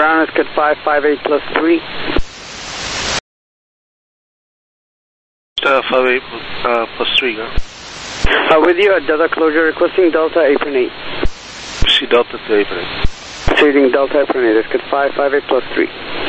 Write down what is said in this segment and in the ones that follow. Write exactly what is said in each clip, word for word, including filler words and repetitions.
Ground is good five five eight plus three. Uh, five eight uh, plus three, go. Uh, with you at Delta closure, requesting Delta apron eight. See Delta to apron eight. Proceeding Delta apron eight, is good five five eight plus three.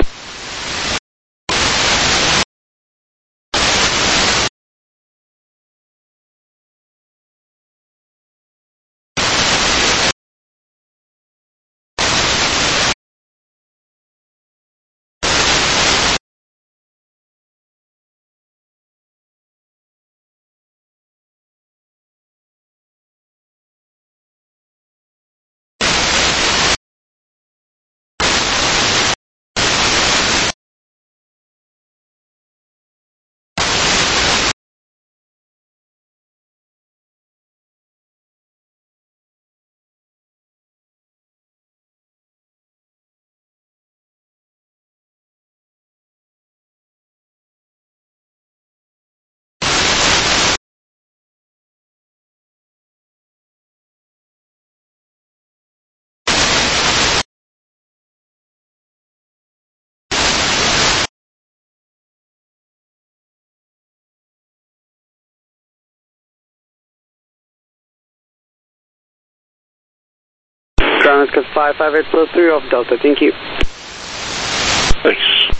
Ground is good five five eight plus three off Delta, thank you. Thanks.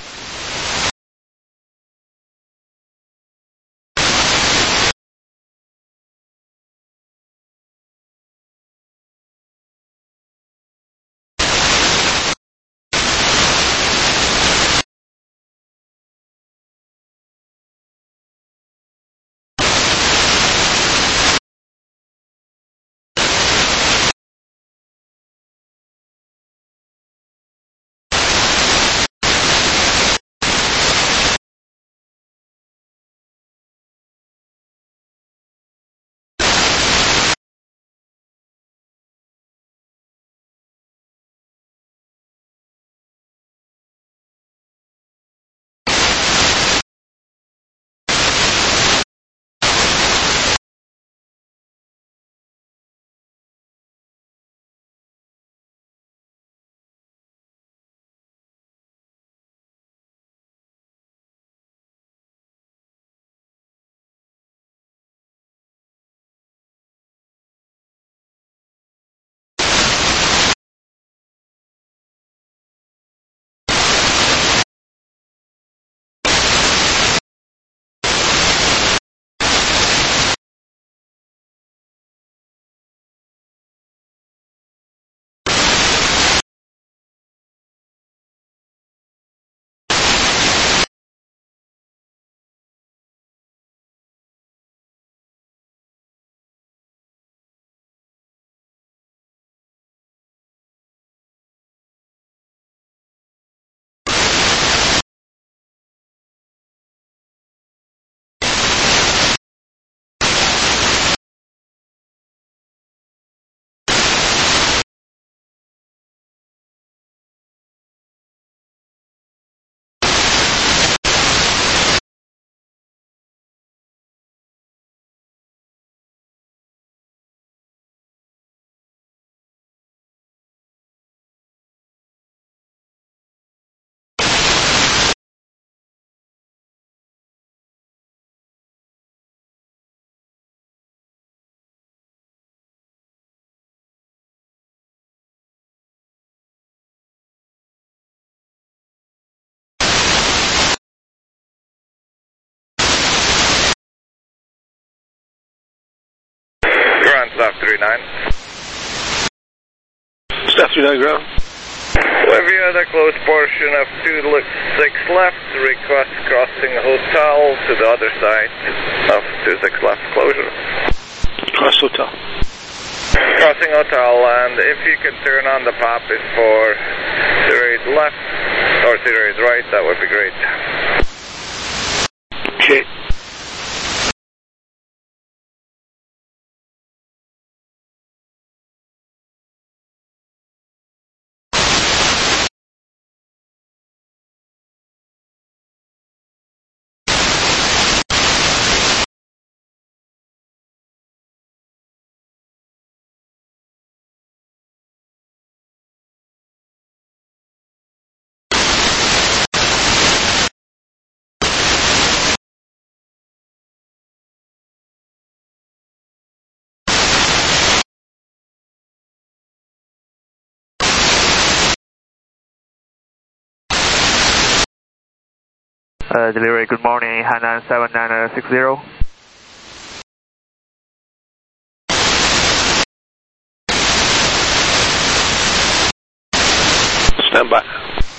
Ground, staff three nine. Staff three nine, ground. With you at the closed portion of two six left, request crossing hotel to the other side of two six left closure. Cross hotel. Crossing hotel, and if you can turn on the pop is for zero eight left or zero eight right, that would be great. Okay. Uh, delivery, good morning, Hainan seven nine six zero. Stand by.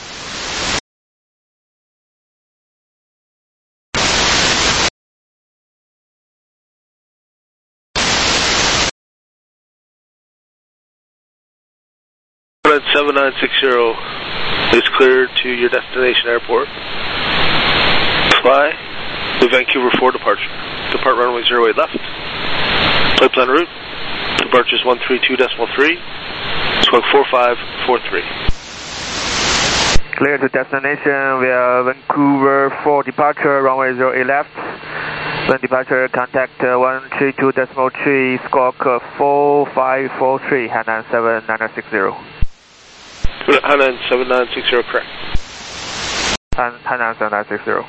seven nine six zero is cleared to your destination airport. Fly the Vancouver four departure. Depart runway zero eight left. Flight plan route. Departure is one three two point three. Squawk four five four three. Clear to destination via Vancouver four departure, runway zero eight left. When departure, contact uh, one three two point three, squawk uh, four five four three, Hainan seven nine six zero. Hainan seven nine six zero, correct. Han- Hainan seven nine six zero.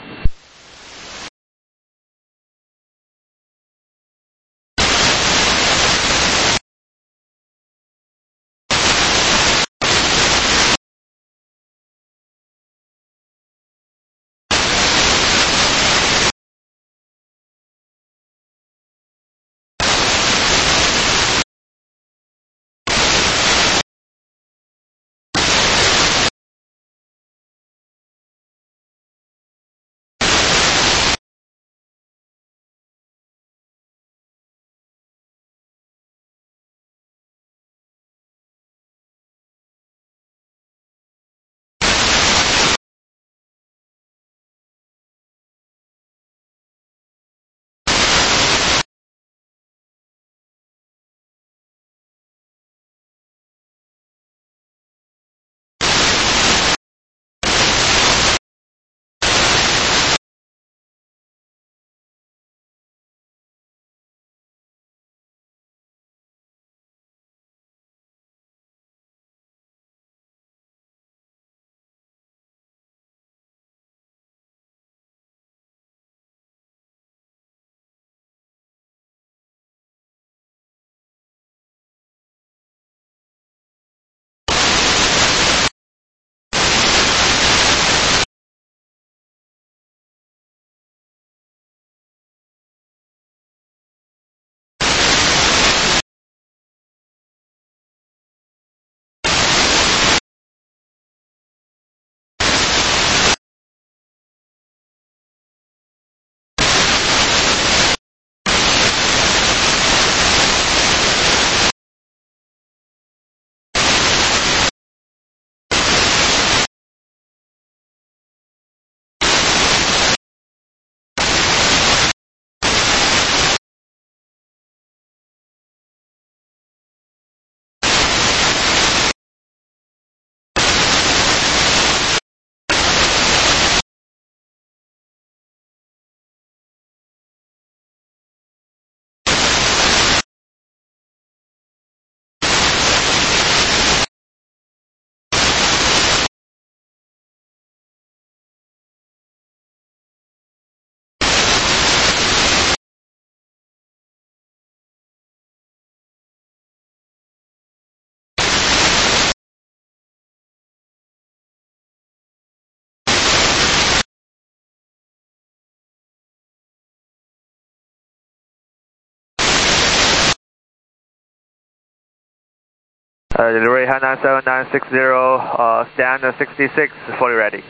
Uh, delivery Hainan seven nine six zero, uh, stand uh, sixty-six, fully ready.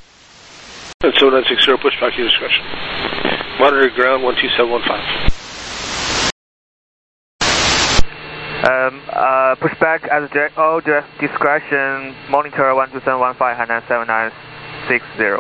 seven nine six zero, push back to your discretion. Monitor ground one two seven one five. Um, uh, push back at direct, all direct discretion, monitor one two seven one five, Hainan seven nine six zero.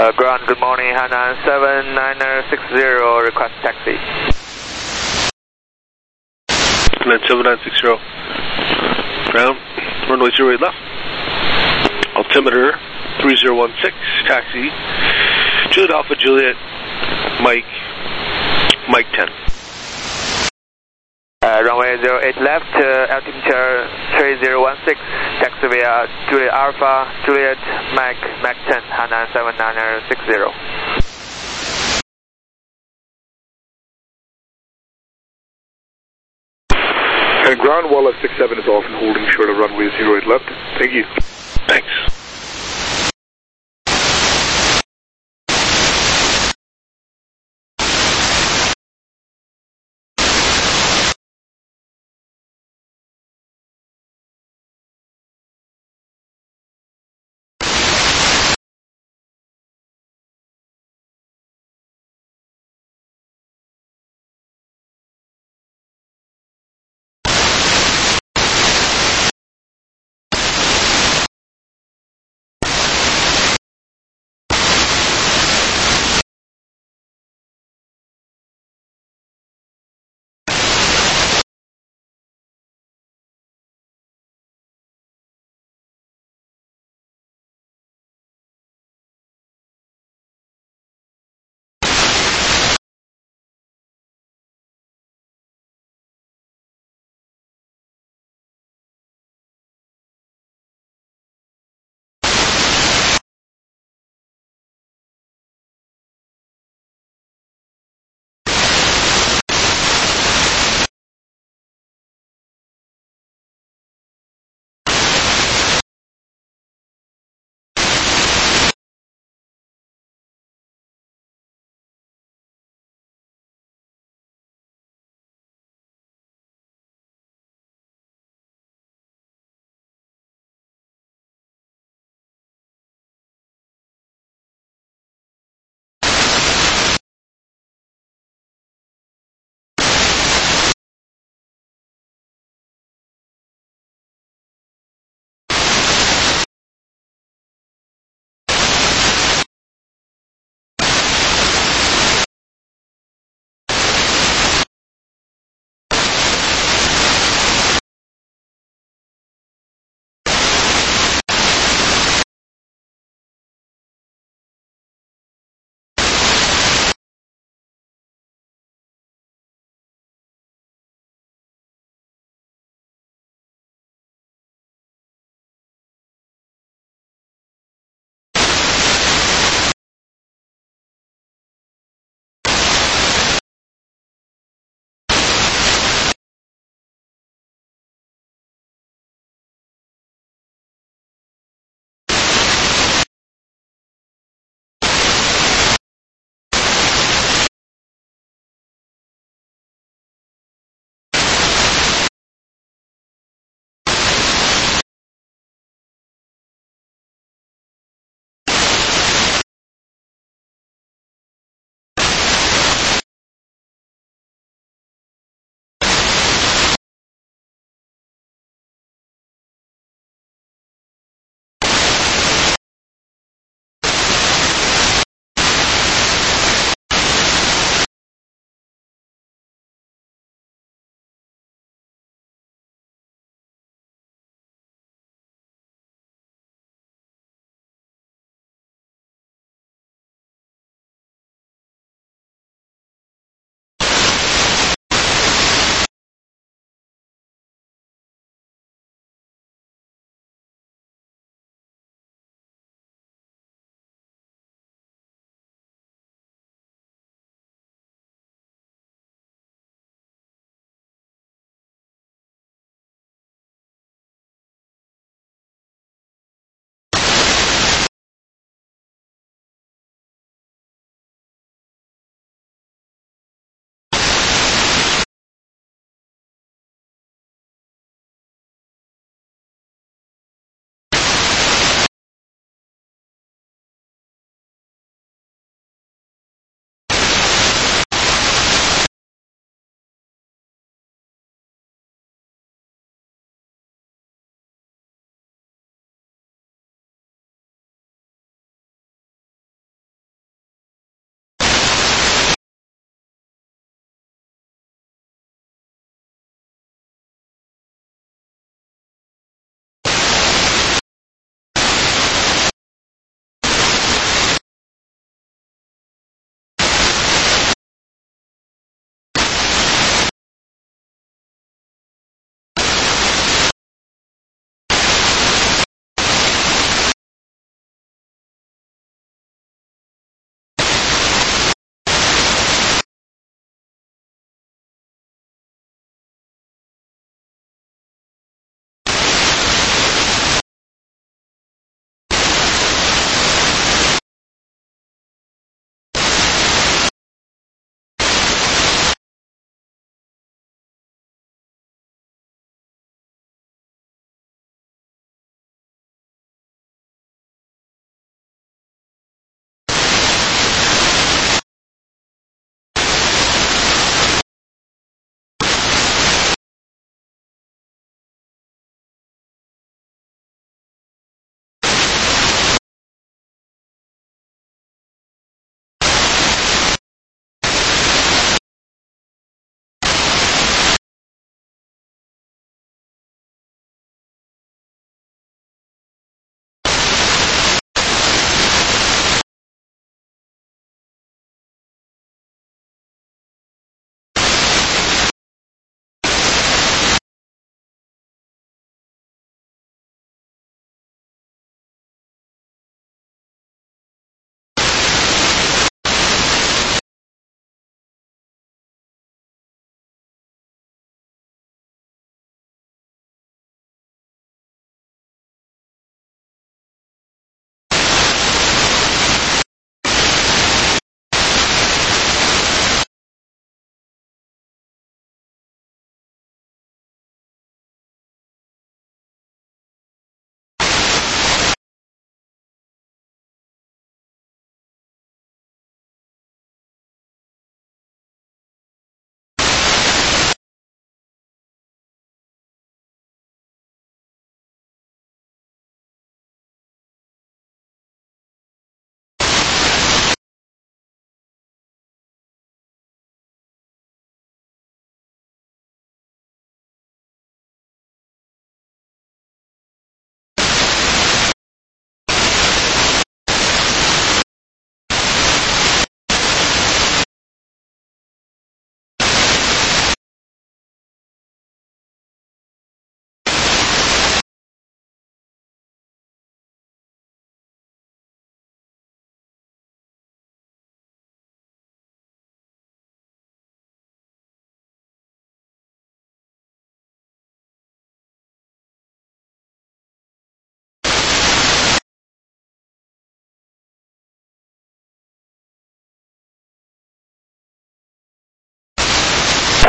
Uh, ground, good morning, Hainan seven nine six zero, request taxi. Hainan seven nine six zero. Ground, runway zero eight left. Altimeter three zero one six, taxi. Juliet Alpha Juliet, Mike, Mike ten. Uh, runway zero eight left, uh, altimeter three zero one six, taxi via Juliet Alpha, Juliet, Mike, Mike ten, Hainan seven nine six zero. And ground, Wildlife six seven is off and holding short of runway zero eight left. Thank you. Thanks.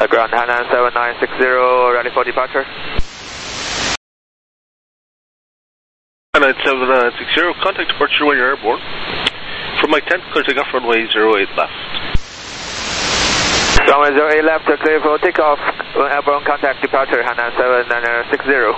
Uh, ground Hainan seven nine six zero, ready for departure. Hainan seven nine six zero, contact departure when you're airborne. From Mike ten, clear takeoff runway zero eight left. Runway zero eight left, clear for takeoff. Airborne contact departure, Hainan seven nine six zero.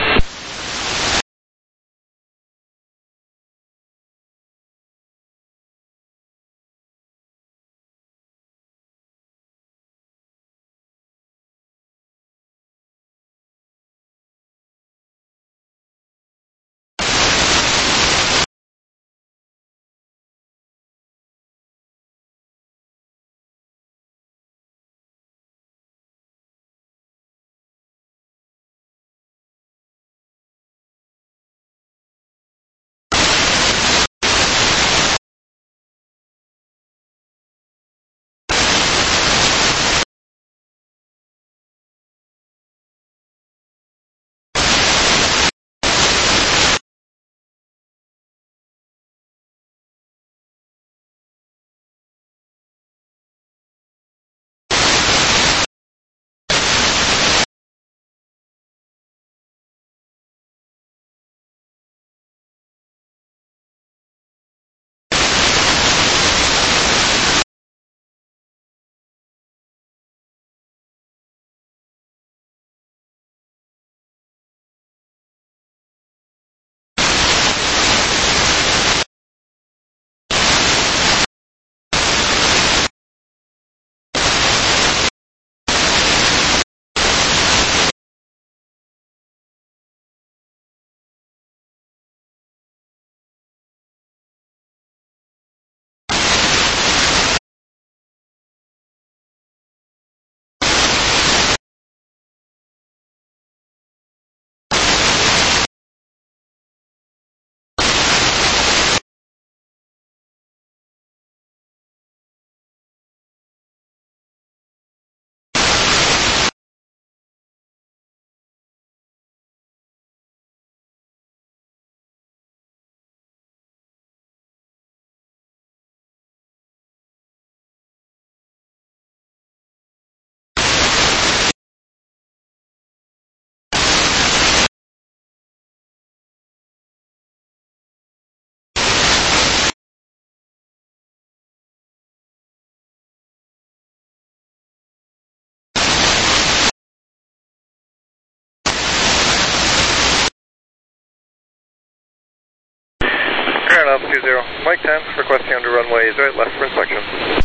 Ground Alpha two zero, Mike ten, requesting under runway zero eight left for inspection.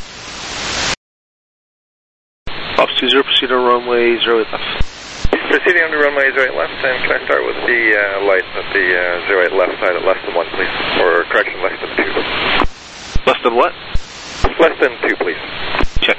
Alpha two zero, proceed on runway zero eight left. Proceeding under runway zero eight left, and can I start with the uh, light at the uh, zero eight left side at less than one, please? Or, correction, less than two. Less than what? Less than two, please. Check.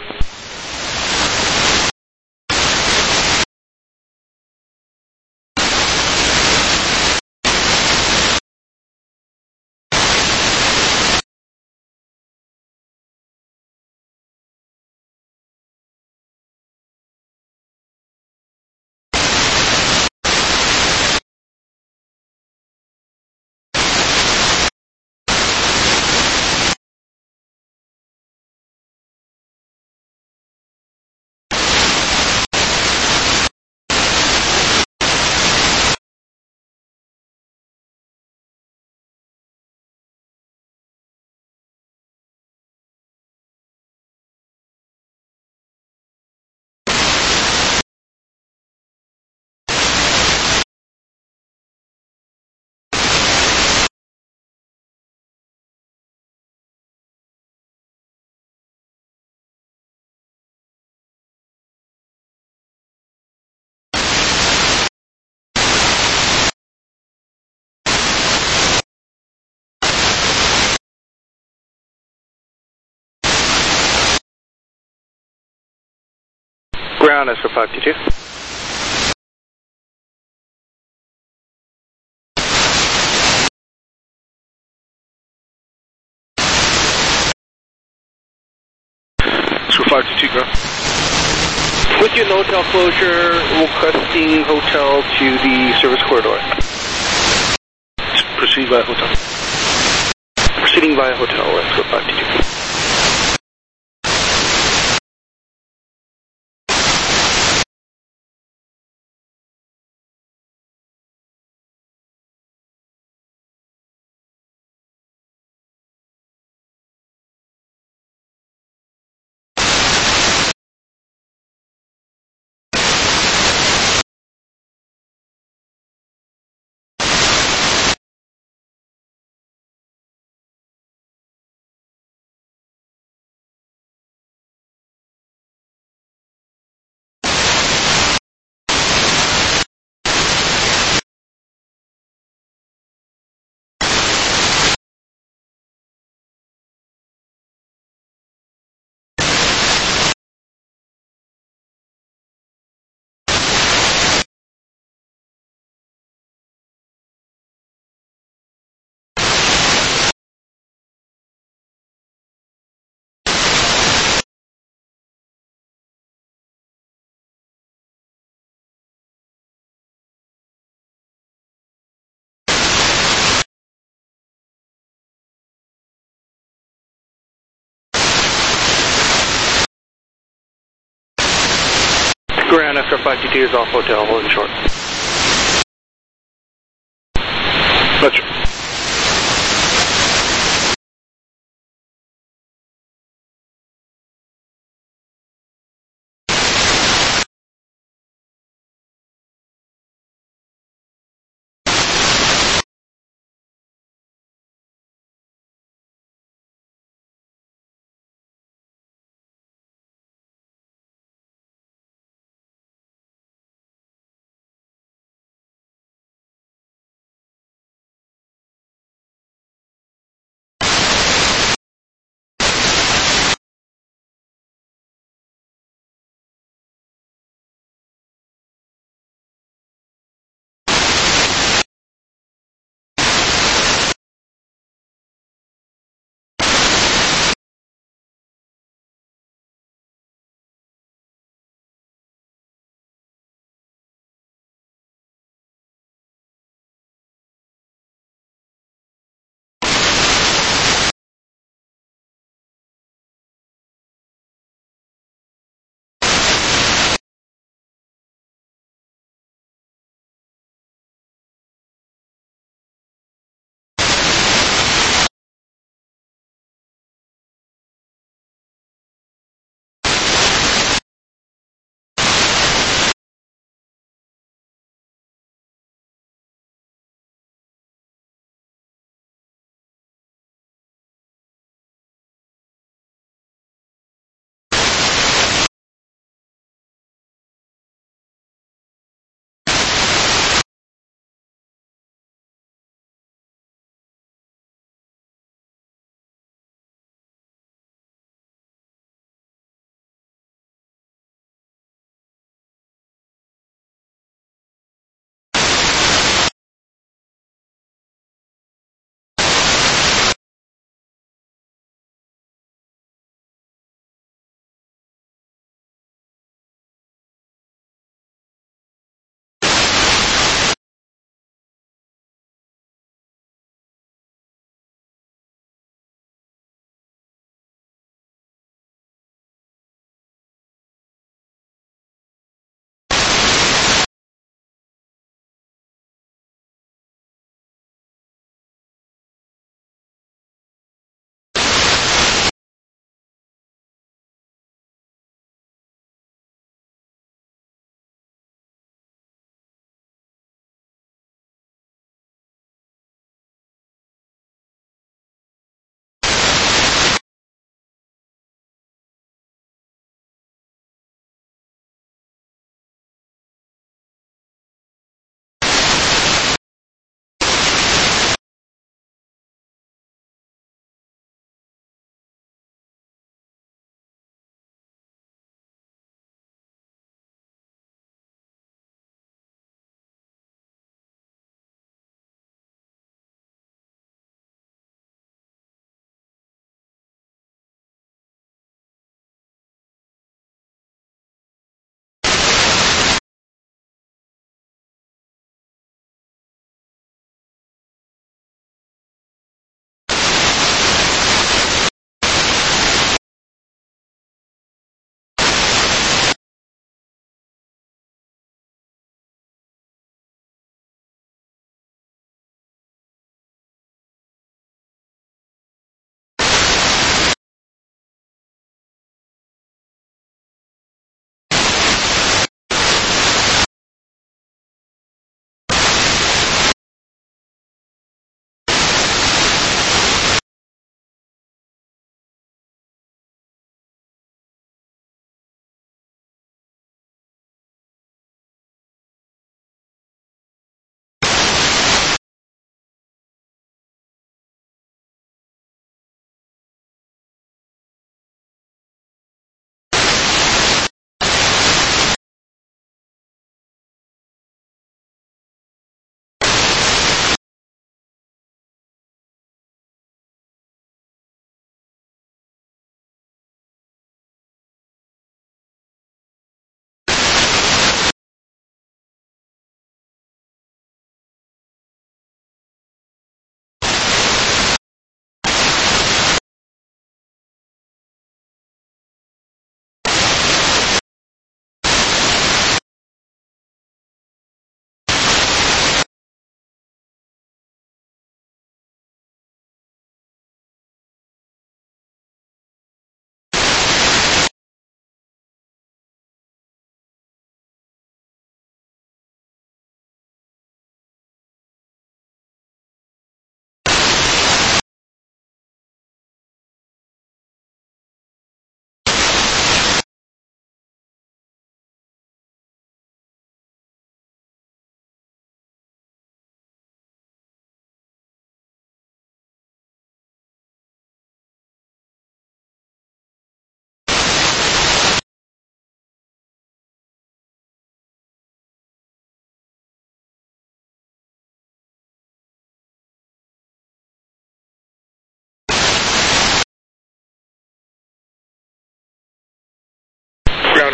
Ground is for five two two. It's for five two two, ground. With your hotel closure, requesting hotel to the service corridor. Proceed via hotel. Proceeding via hotel, let's go five two two. Oscar five two two is off hotel, holding short. Roger.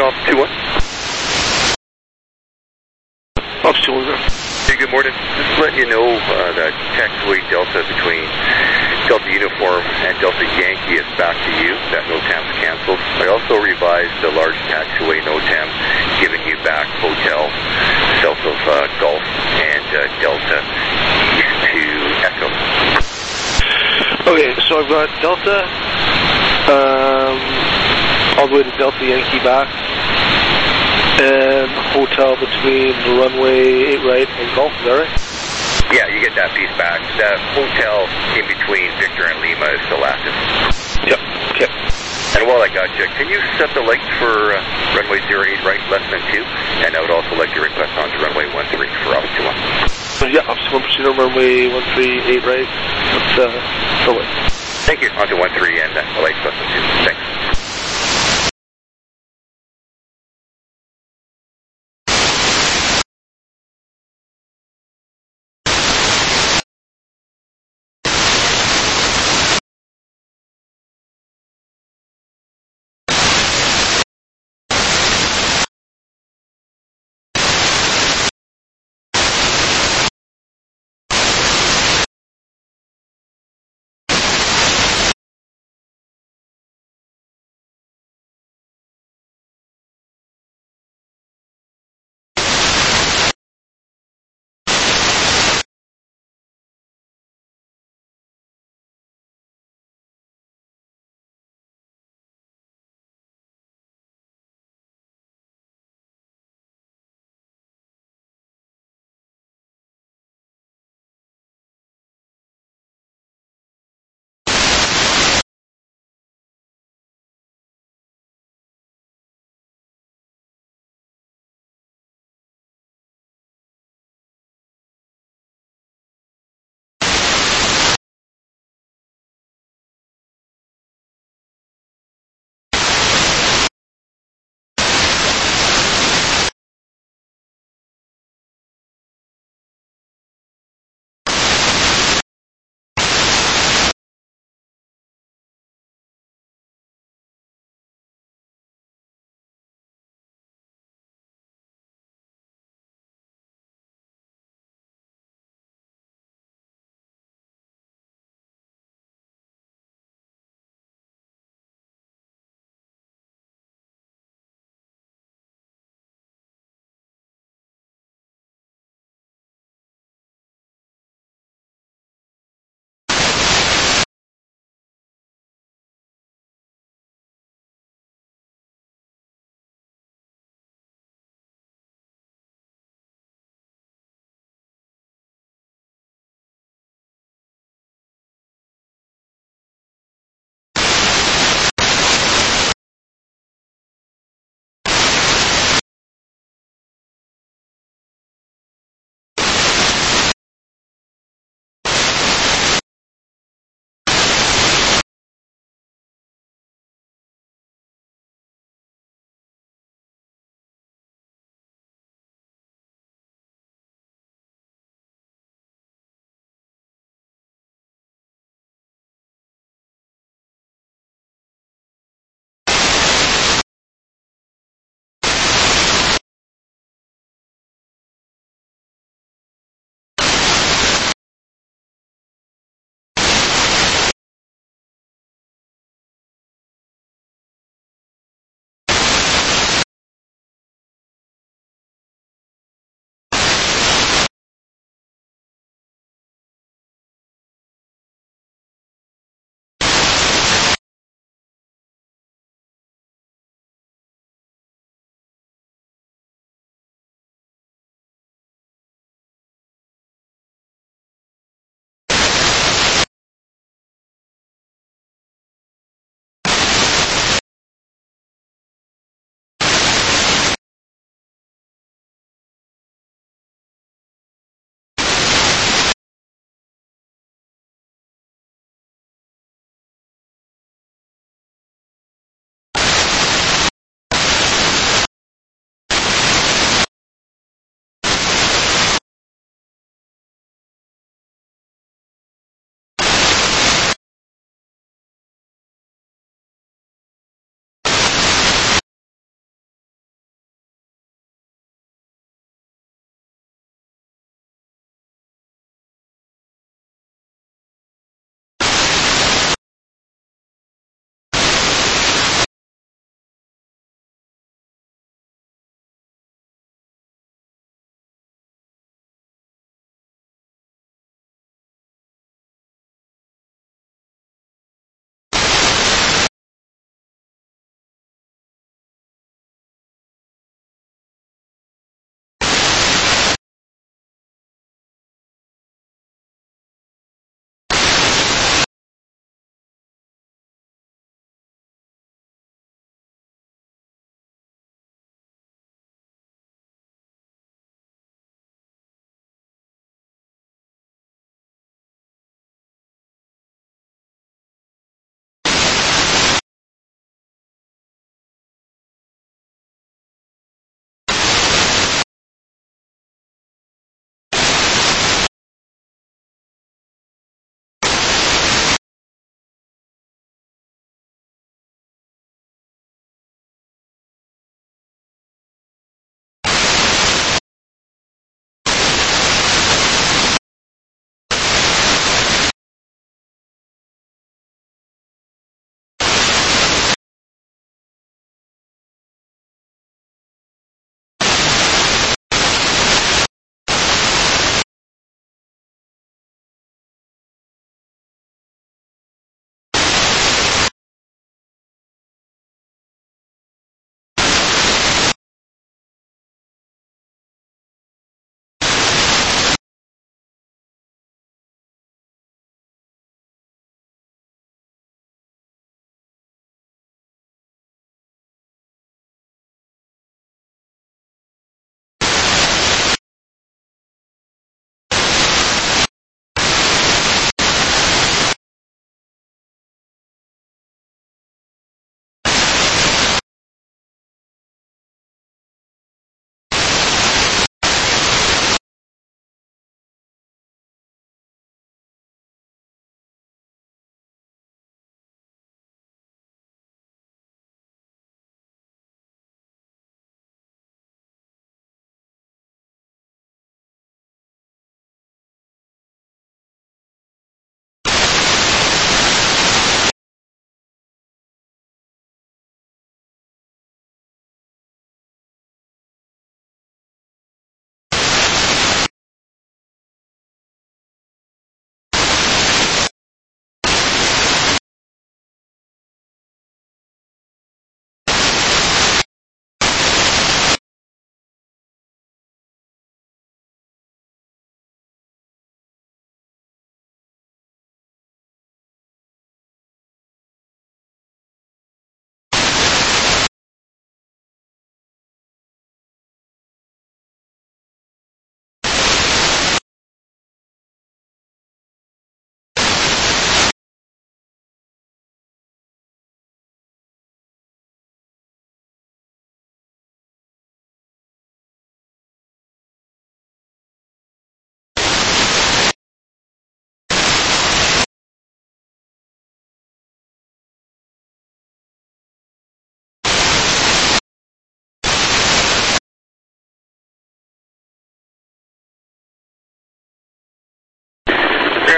off two one. Off two one. Hey, good morning. Just letting you know uh, that taxiway Delta between Delta Uniform and Delta Yankee is back to you. That NOTAM's canceled. I also revised the large taxiway NOTAM, giving you back hotel south of uh, Gulf and uh, Delta east to Echo. Okay, so I've got Delta um, all the way to Delta Yankee back, and hotel between the runway eight right and Gulf, is that right? Yeah, you get that piece back. The hotel in between Victor and Lima is still active. Yep, okay. And while I got you, can you set the legs for uh, runway zero eight right, less than two? And I would also like your request on to runway one three for off two one. So yeah, Officer one proceed on runway one three eight right. Let's uh, go away. Thank you. On to one three and uh, legs less than two. Thanks.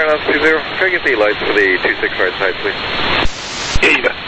Air two zero. Try to get the lights for the two six right side, please. Yeah, you bet.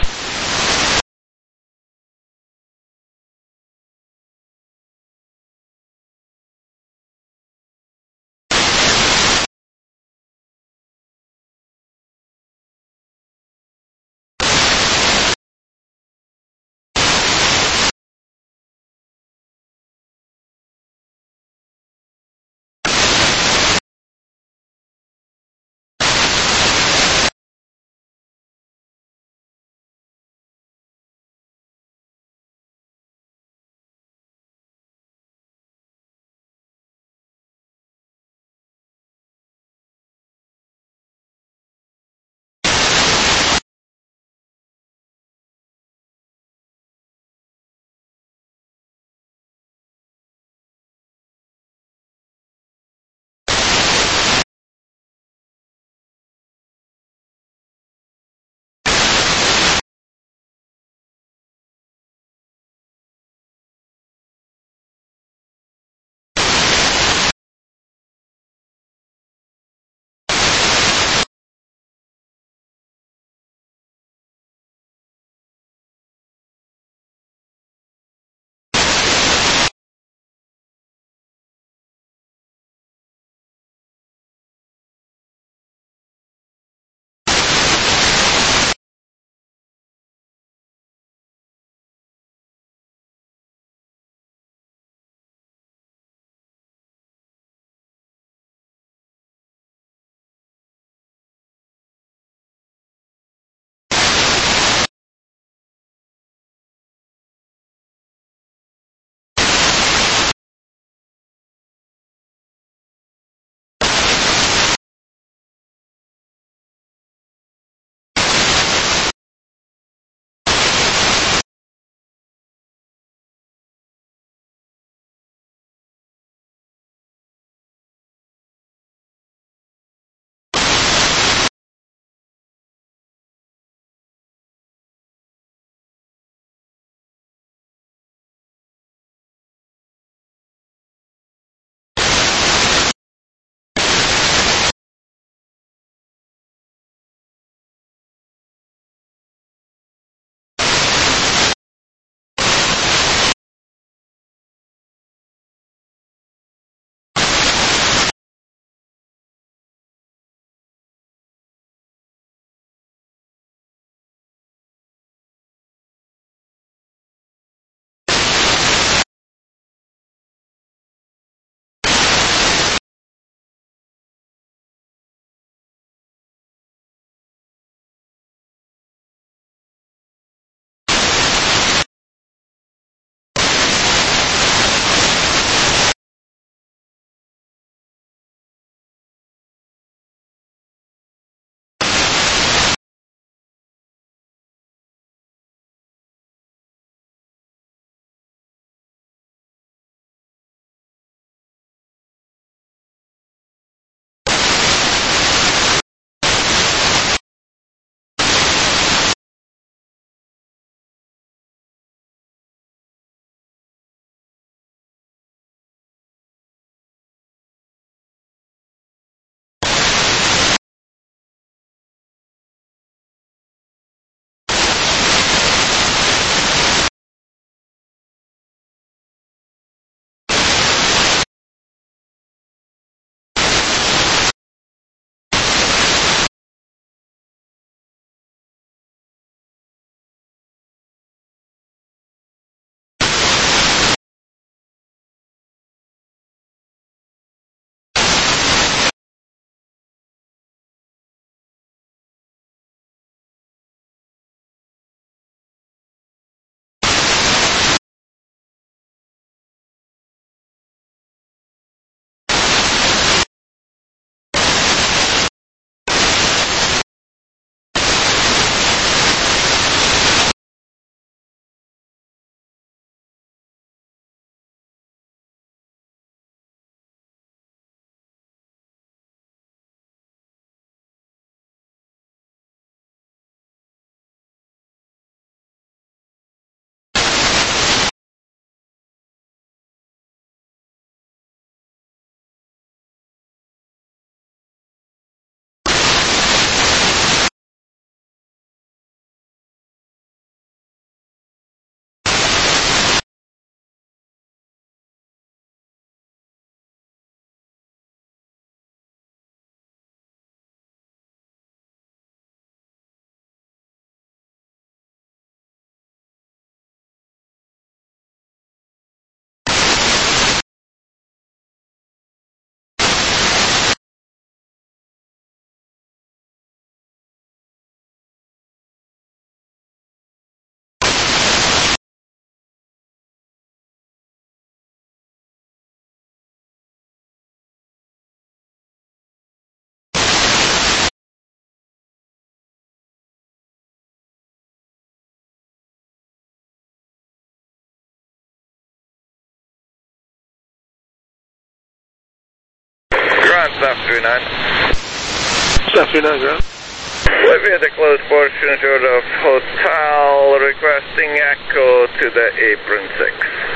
Ground, staff three nine. Staff three nine, ground. We'll be at the closed portion short of hotel, requesting echo to the apron six.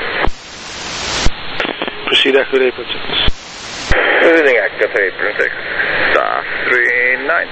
Proceed echo to apron six. Proceeding echo to apron six. Staff three nine.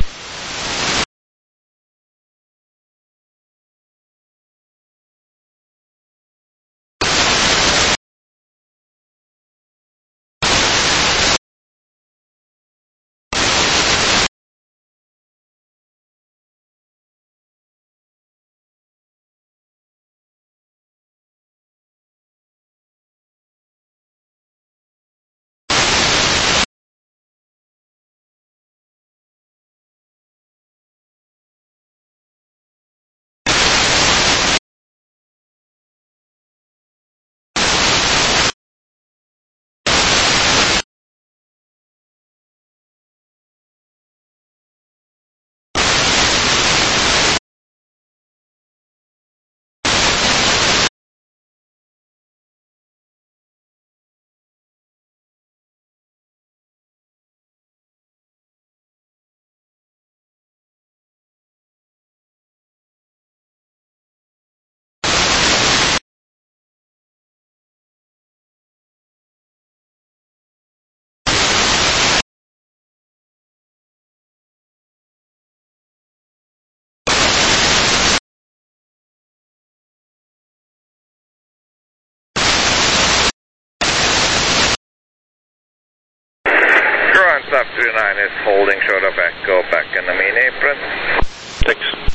Staff three nine is holding short of echo back in the main apron. Thanks.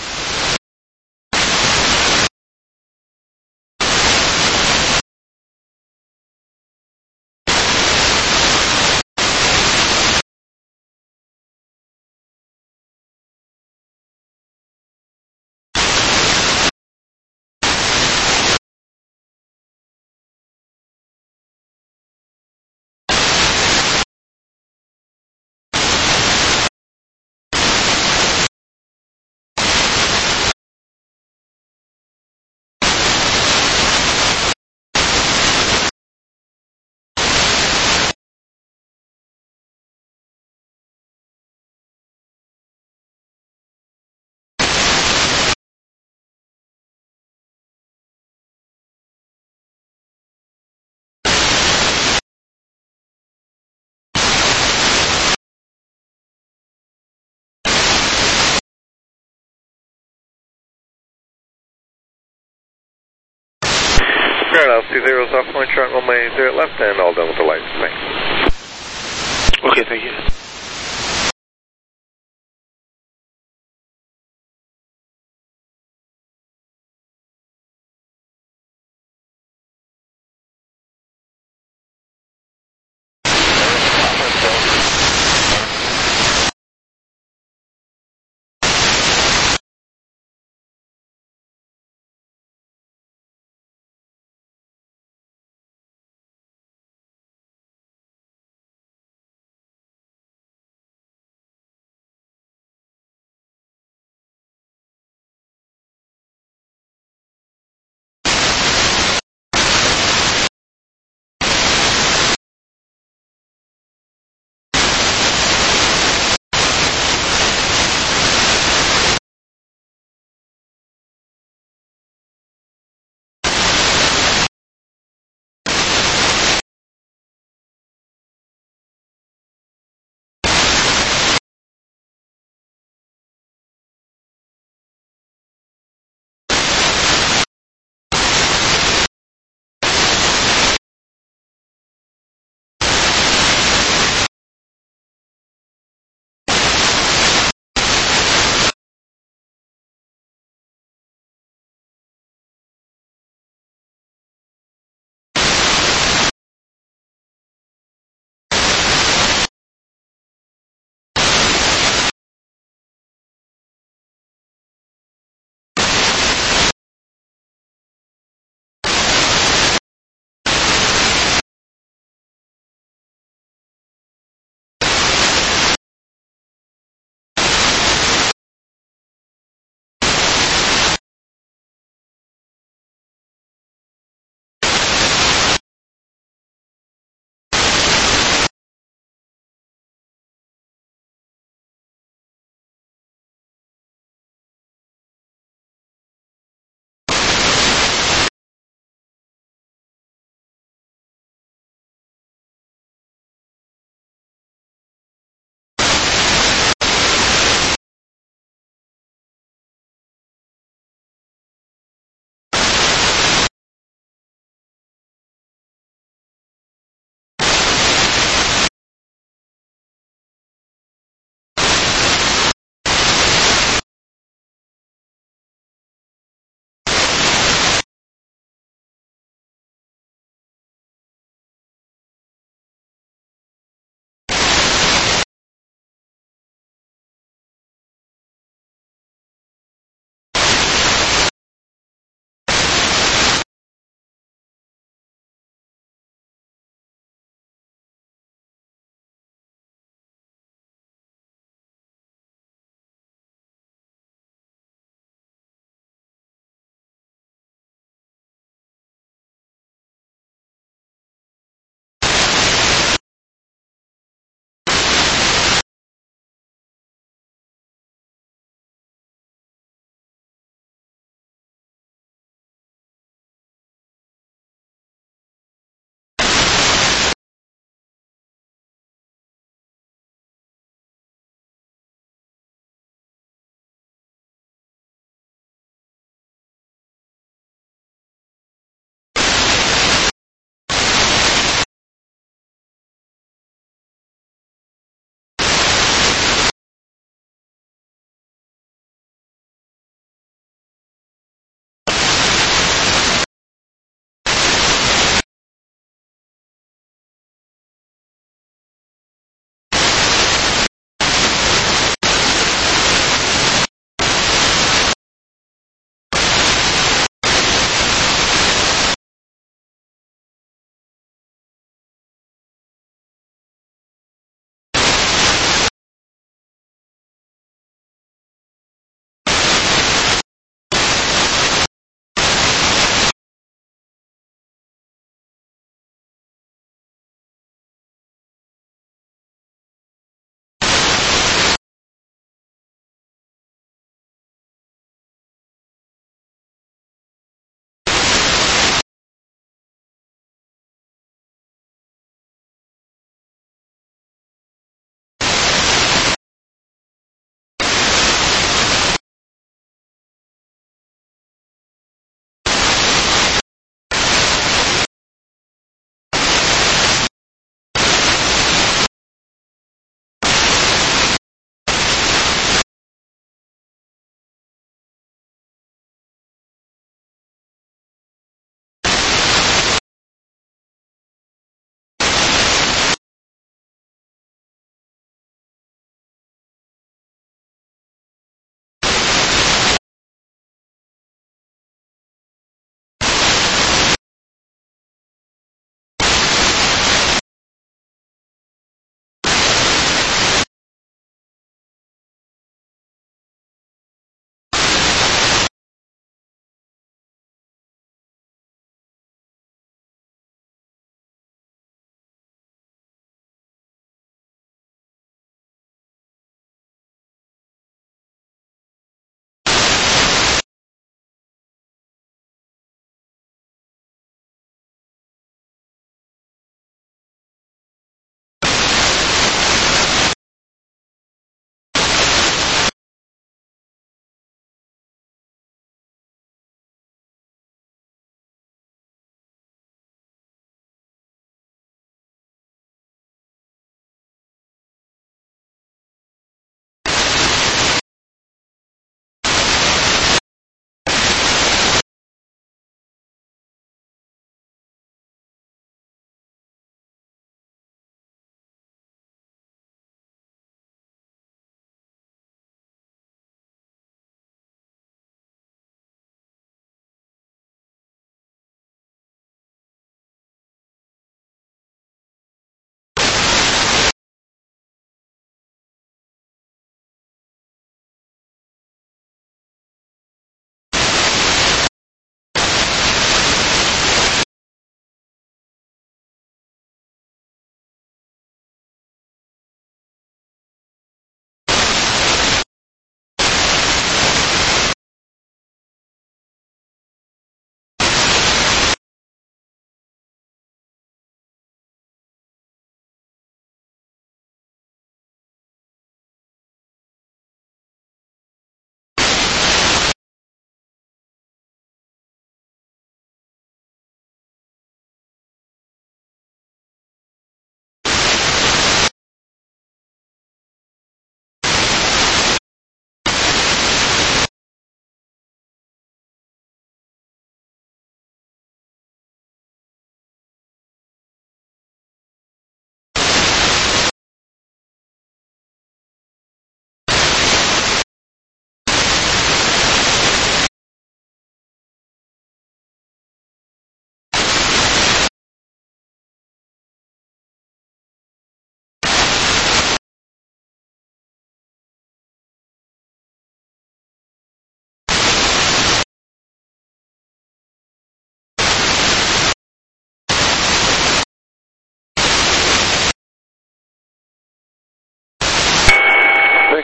Ground L two zero is off point, chart one way zero left, and all done with the lights. Thanks. Okay, thank you.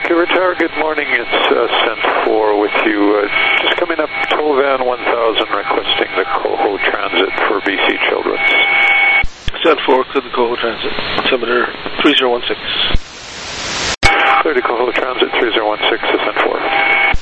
Vancouver Tower, good morning. It's uh, Cent four with you. Uh, just coming up, Tovan one thousand requesting the Coho Transit for B C Children's. Cent four, clear the Coho Transit. Altimeter three zero one six. Clear to Coho Transit three zero one six to Cent four.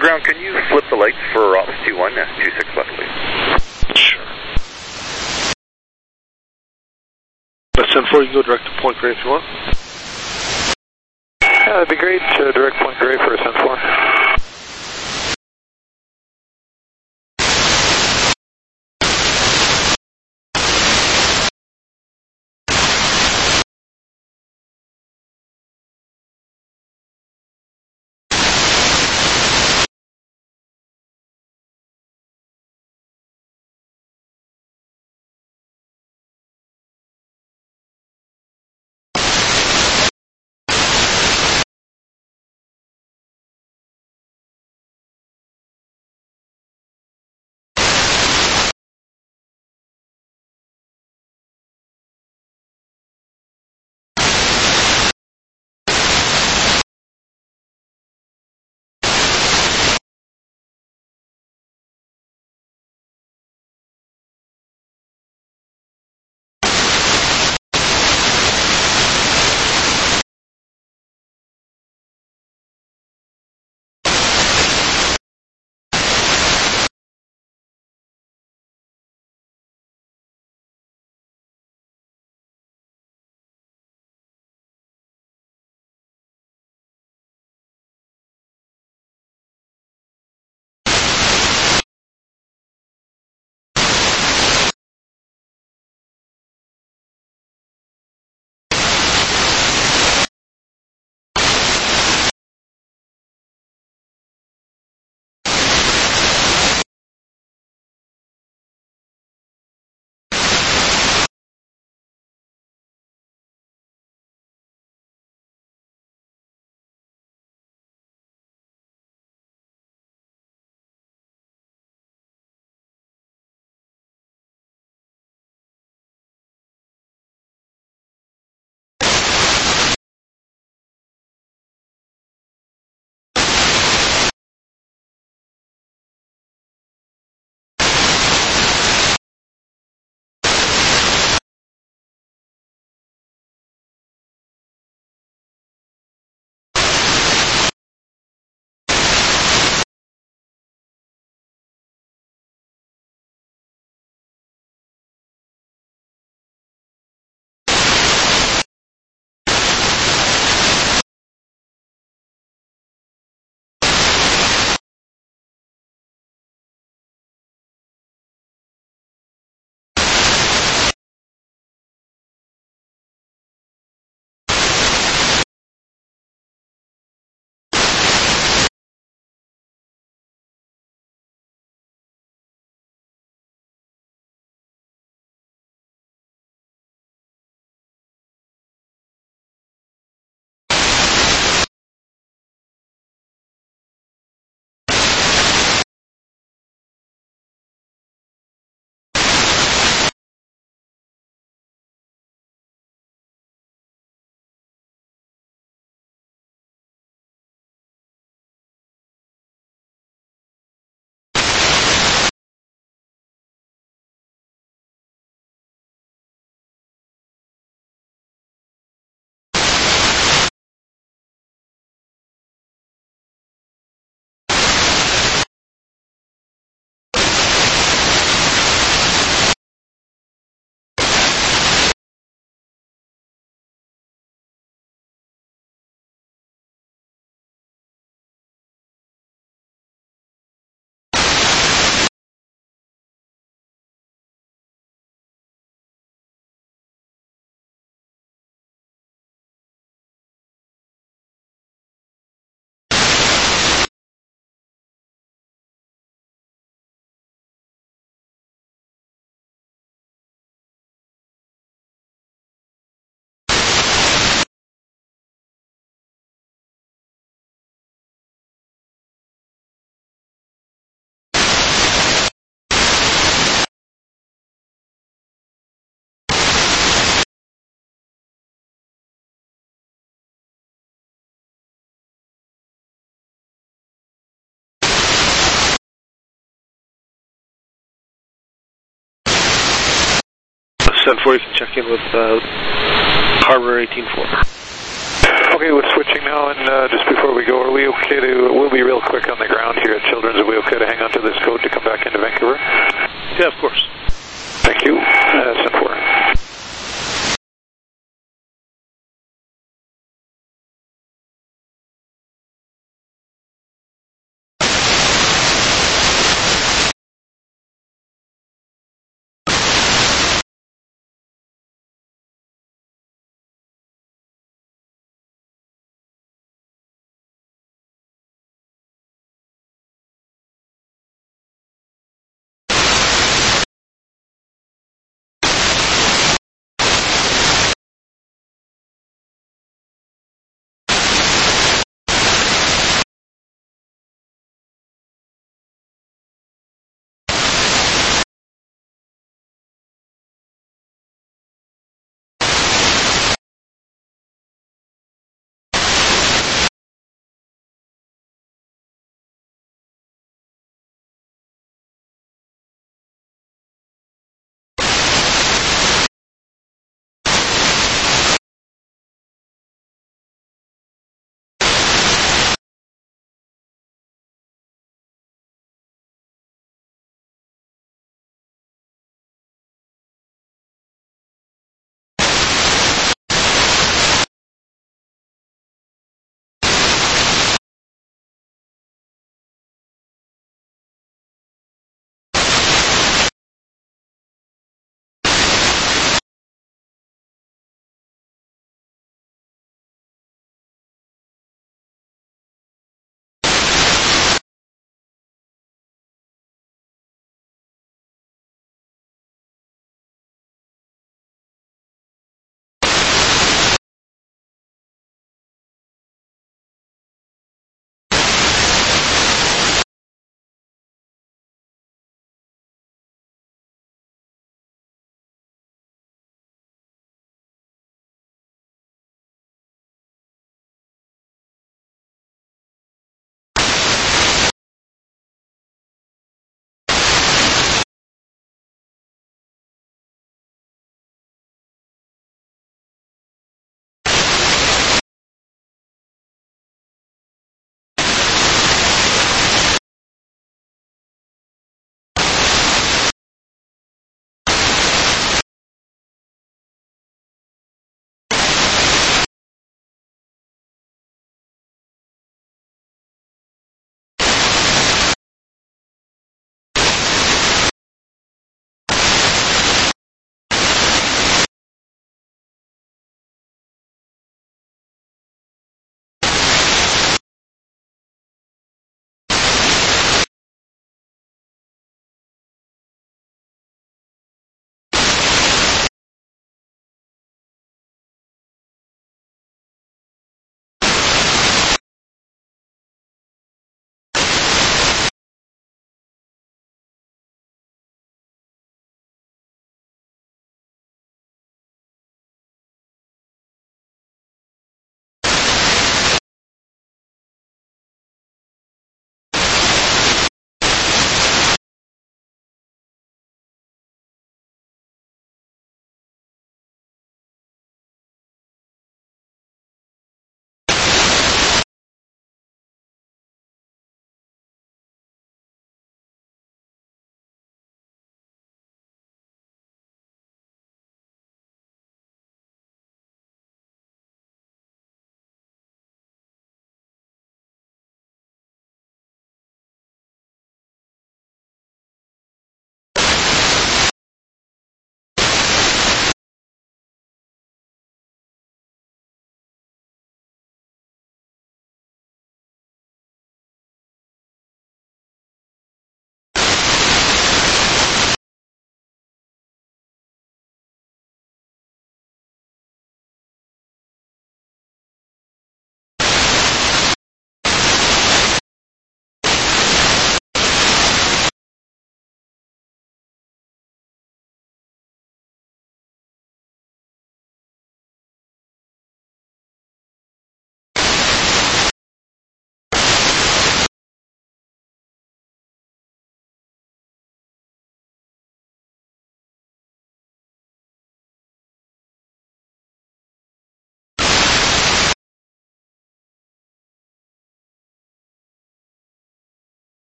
ground, can you flip the lights for Ops two one, uh, two six left, please? Sure. S N four, you can go direct to Point Grey if you want. Yeah, that'd be great. Uh, direct Point Grey for S N four. ten four, you can check in with uh, Harbor eighteen four. Okay, we're switching now, and uh, just before we go, are we okay to, we'll be real quick on the ground here at Children's, are we okay to hang on to this code to come back into Vancouver? Yeah, of course. Thank you. Uh, S N four.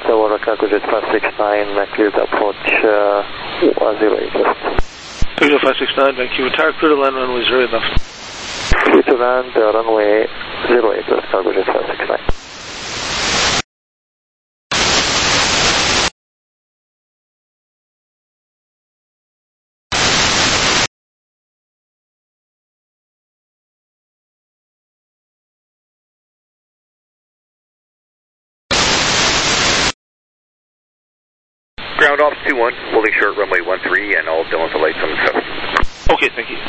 Delta one, calculate five six nine, clear the approach uh, zero eight left. Peugeot five six nine, Vancouver Tower, clear to land runway zero eight left. Clear to land uh, runway zero eight left, calculate five six nine. Ground ops two one, holding short runway one three, and all Delta lights on the seven. Okay, thank you.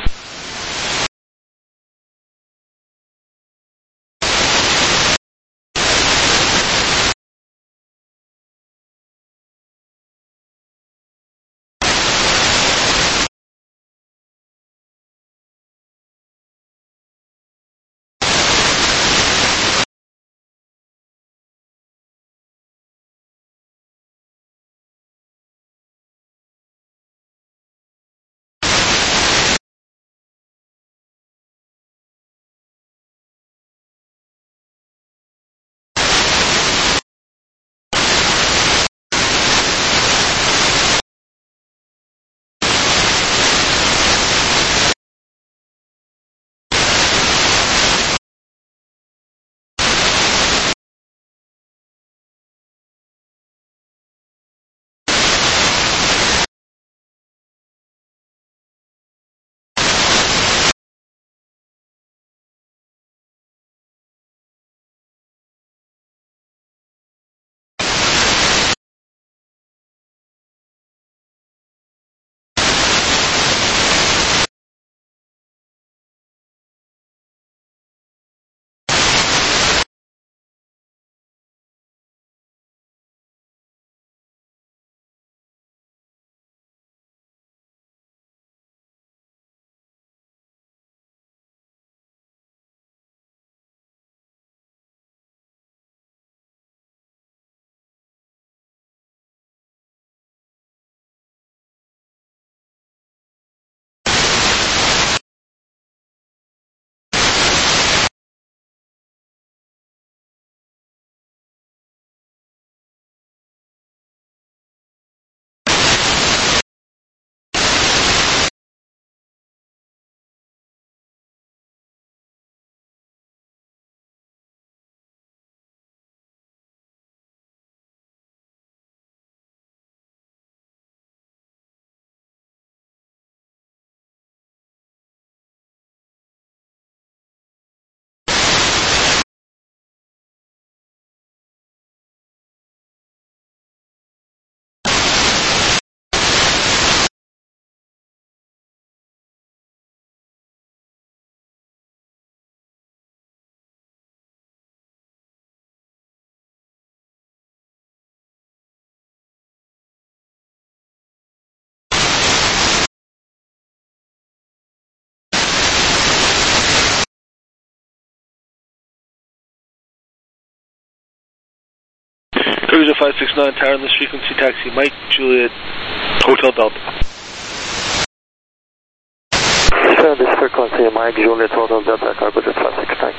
Peugeot five six nine, tower in this frequency, taxi Mike, Juliet, Hotel Delta. Sure, this frequency, Mike, Juliet, Hotel Delta, calculate five six nine.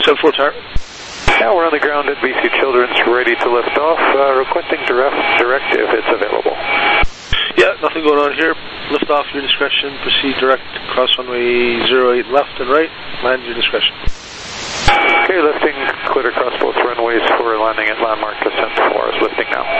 ten four tower. Now we're on the ground at B C Children's, ready to lift off. Uh, requesting direct, direct if it's available. Yeah, nothing going on here. Lift off your discretion. Proceed direct across runway zero eight left and right. Land your discretion. Okay, lifting. Cleared across both runways for landing at landmark descent four. Is lifting now.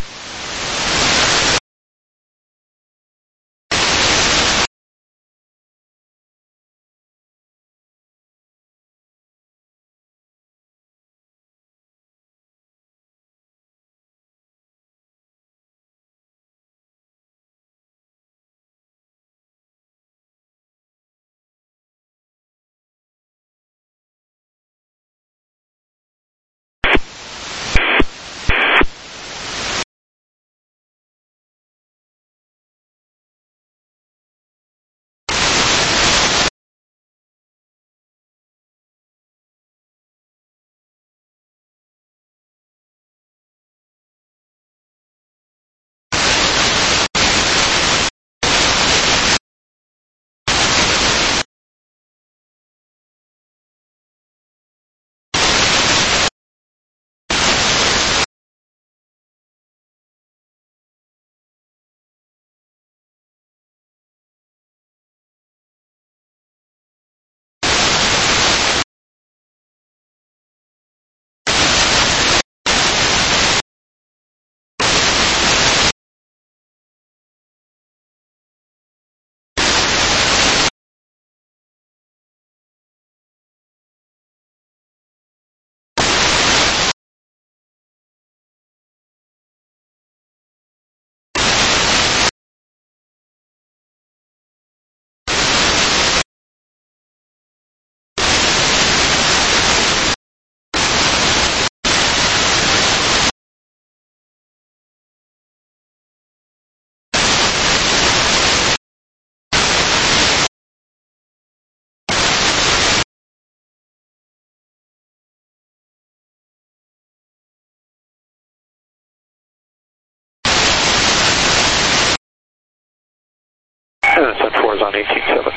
Descent four is on eighteen seven.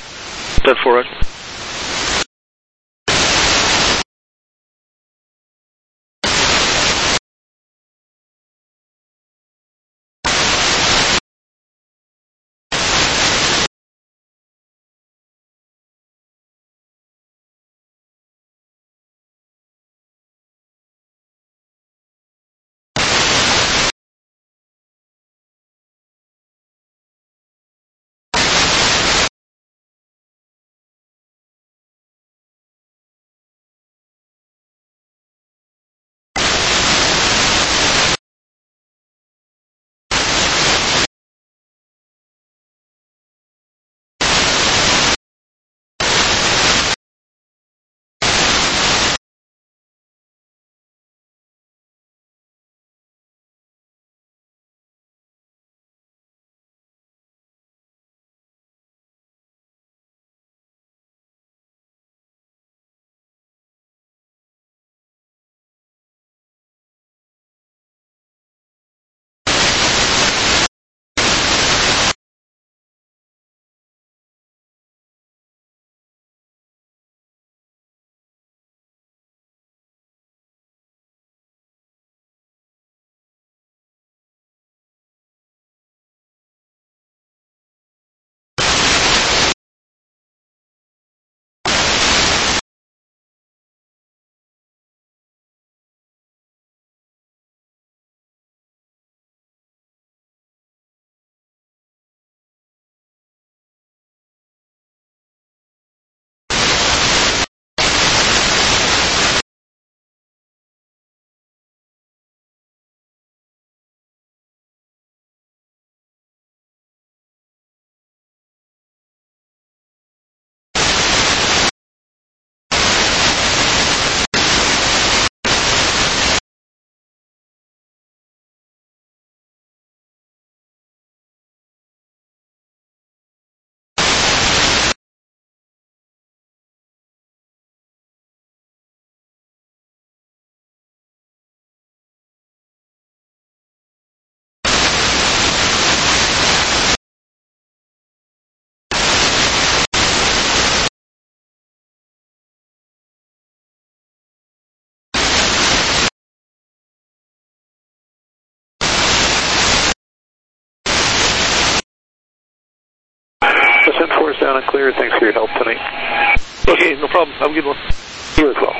ten four, right. four is down and clear. Thanks for your help tonight. Okay, no problem. Have a good one. You as well.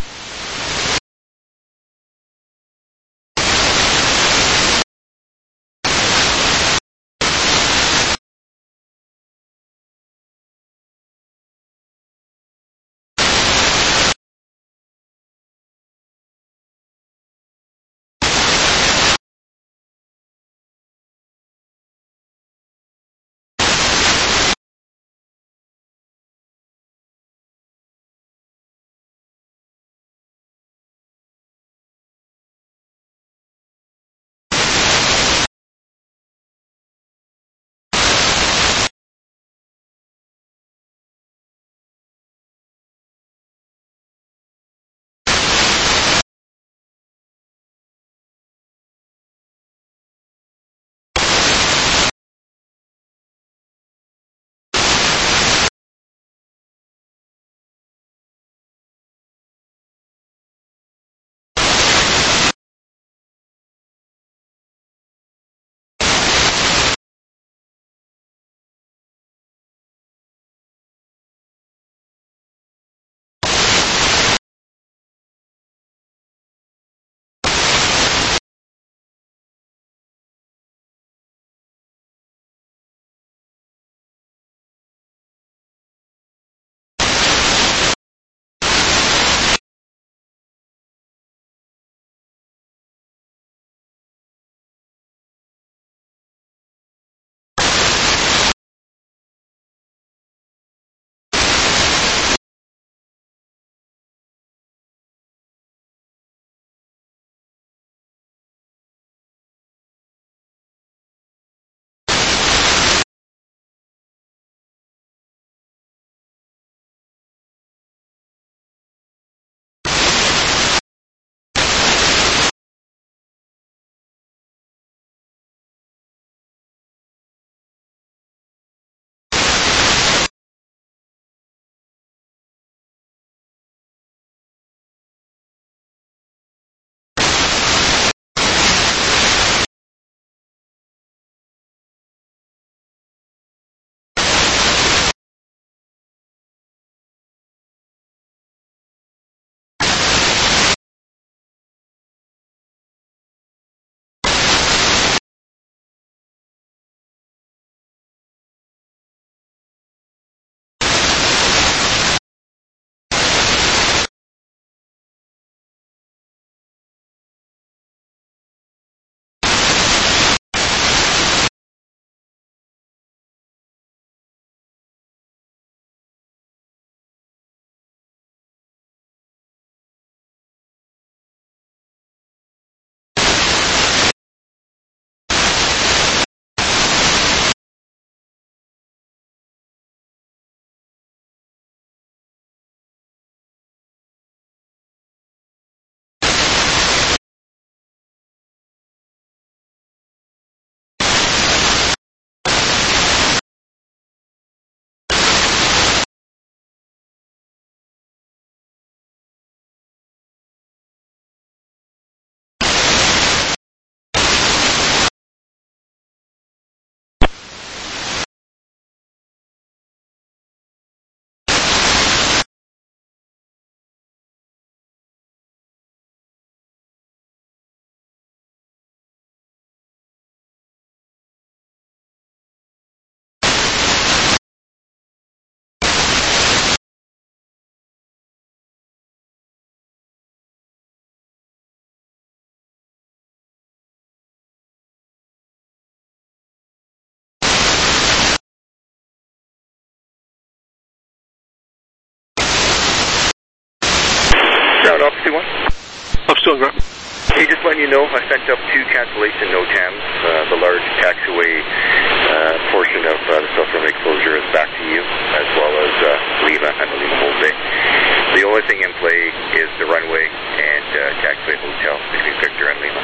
Ground Officer two one. I'm still on ground. Hey, just letting you know, I sent up two cancellation NOTAMs. Uh, the large taxiway uh, portion of uh, the South Runway closure is back to you, as well as uh, Lima and the Lima Hold Bay. The only thing in play is the runway and uh, taxiway hotel between Victor and Lima.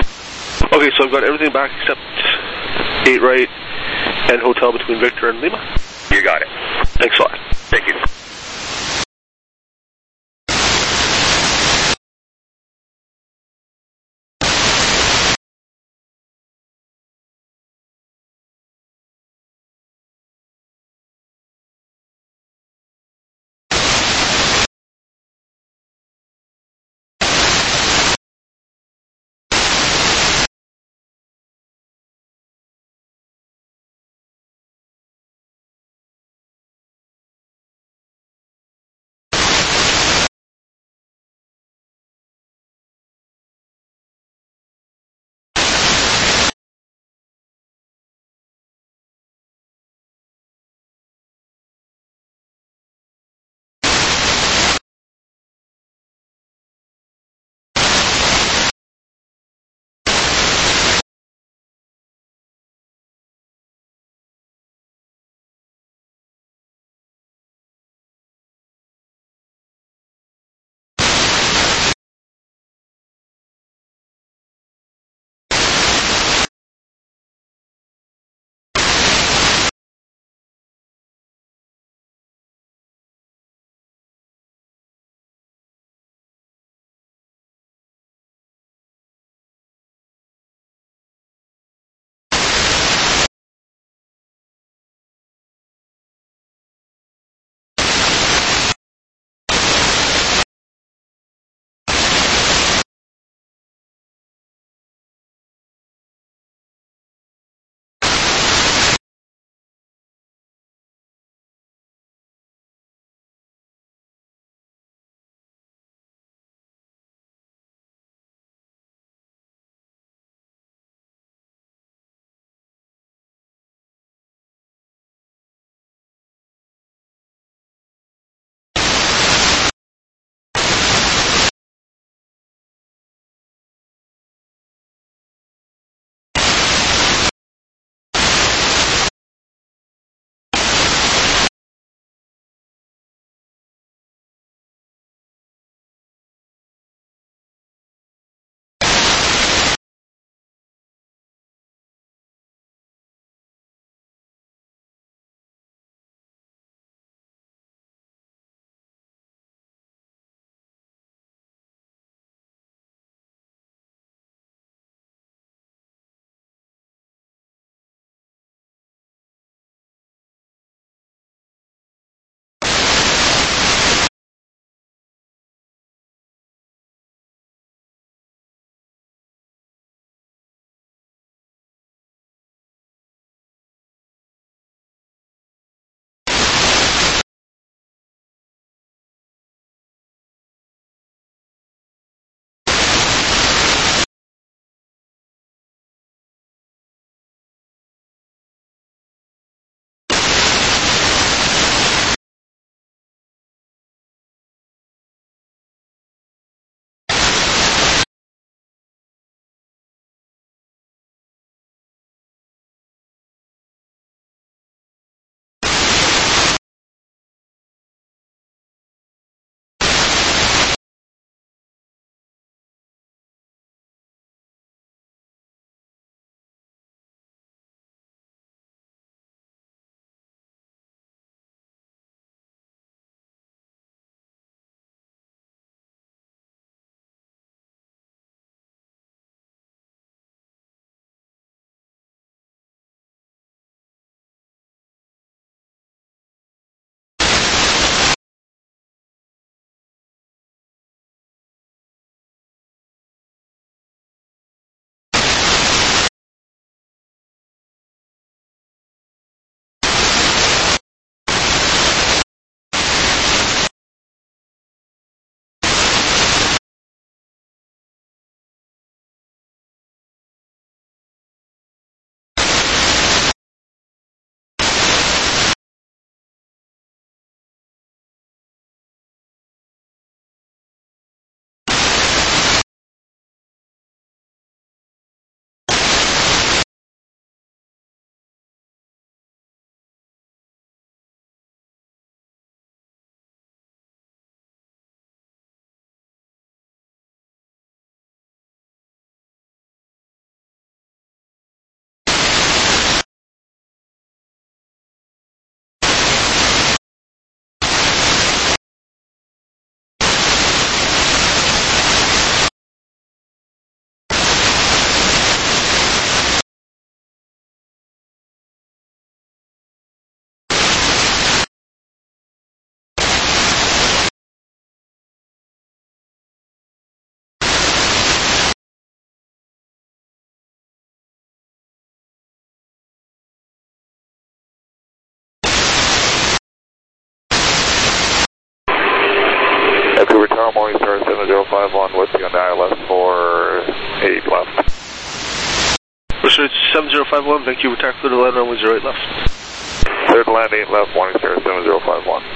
Okay, so I've got everything back except eight right and hotel between Victor and Lima? You got it. Thanks a lot. Thank you. Tower Morningstar seven zero five one with you on the I L S for eight left. Pursuit seven zero five one, Vancouver Tower, clear to land runway zero eight left. Clear to land eight left, Morningstar seven zero five one.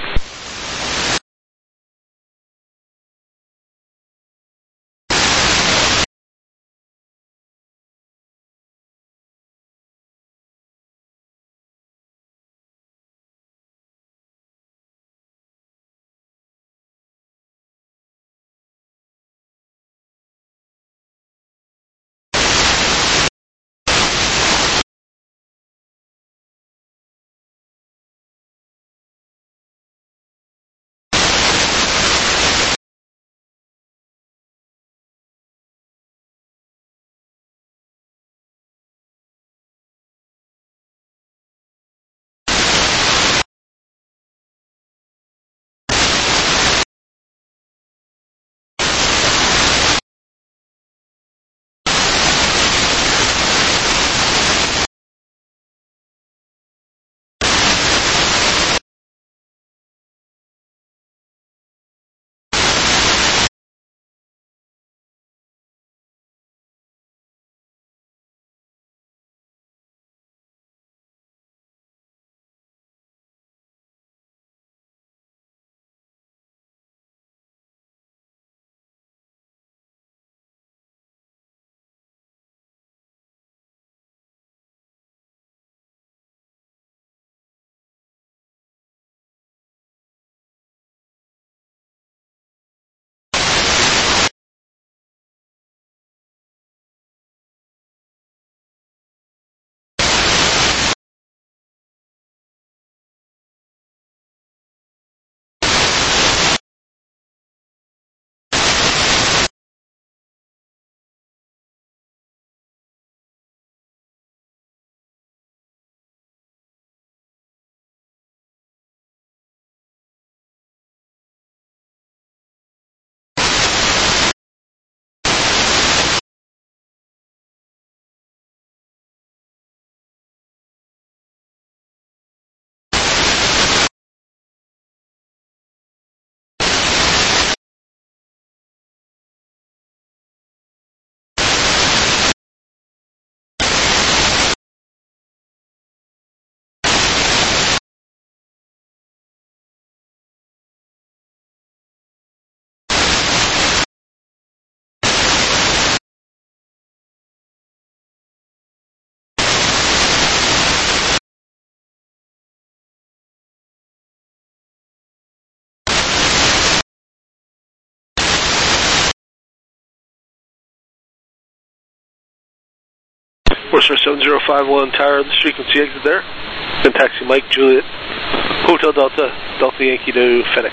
Worcester seven zero five one Tower, this frequency exit there. And taxi Mike Juliet, Hotel Delta, Delta Yankee to FedEx.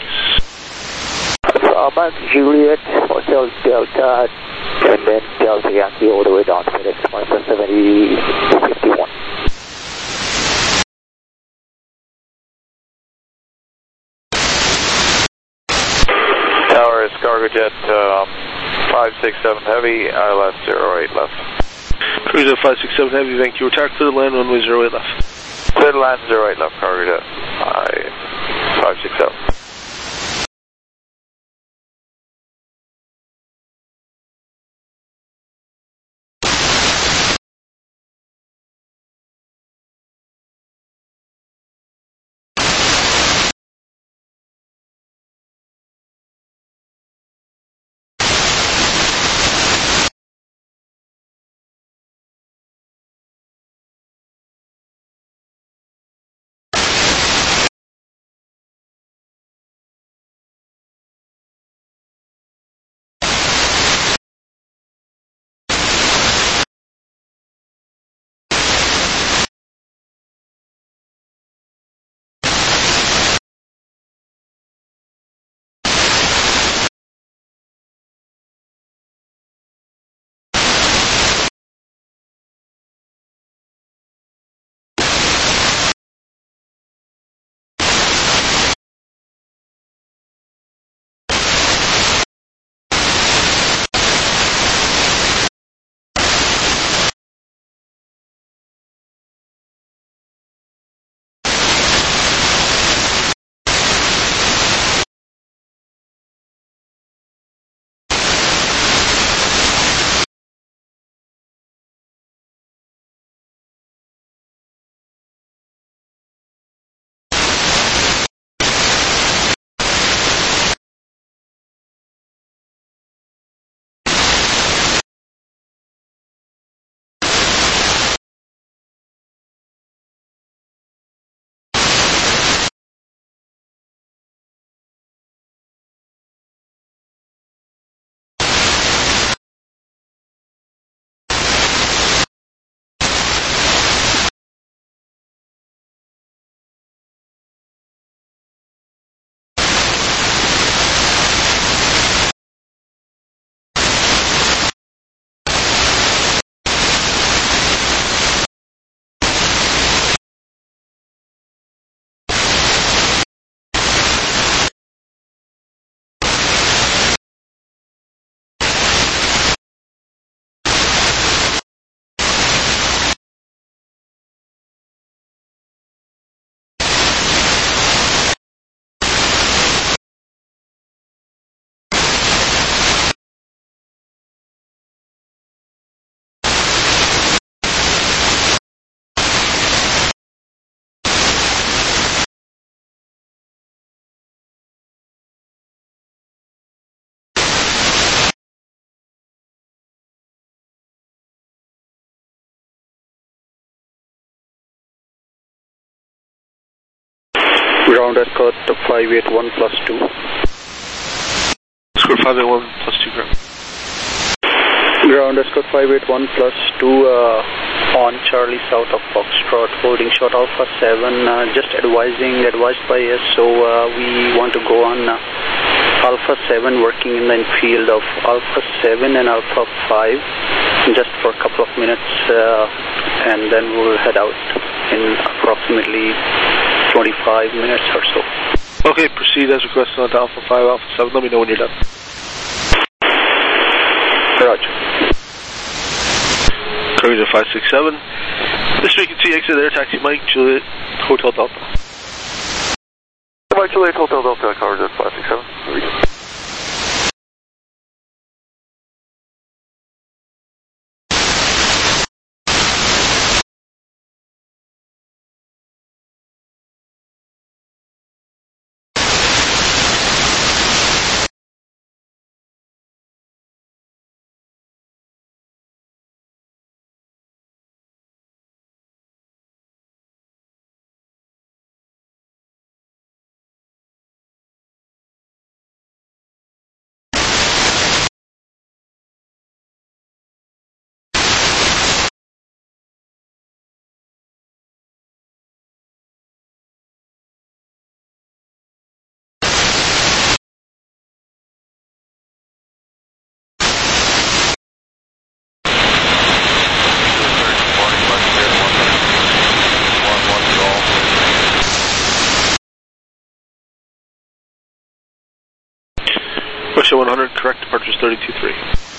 Uh, Mike Juliet, Hotel Delta, and then Delta Yankee all the way down to FedEx, Monster seventy fifty-one. Tower is cargo jet um, five six seven heavy, I L S zero eight left. Cruiser five six seven Heavy, Vancouver Tower, clear to land, runway zero eight left. Clear to land zero eight left, cargo jet, I five six seven. Ground escort five eight one plus two. Escort five eight one plus two, ground. Ground escort five eight one plus two uh, on Charlie south of Foxtrot, holding short Alpha seven, uh, just advising, advised by us, so uh, we want to go on uh, Alpha seven, working in the infield of Alpha seven and Alpha five, just for a couple of minutes, uh, and then we'll head out in approximately twenty-five minutes or so. Okay, proceed as requested on to Alpha five, Alpha seven. Let me know when you're done. Roger. Cargo five six seven. This frequency exit air taxi Mike Juliet Hotel Delta. Mike Juliet Hotel Delta, Cargo five six seven. Russia one hundred, correct departures thirty-two three.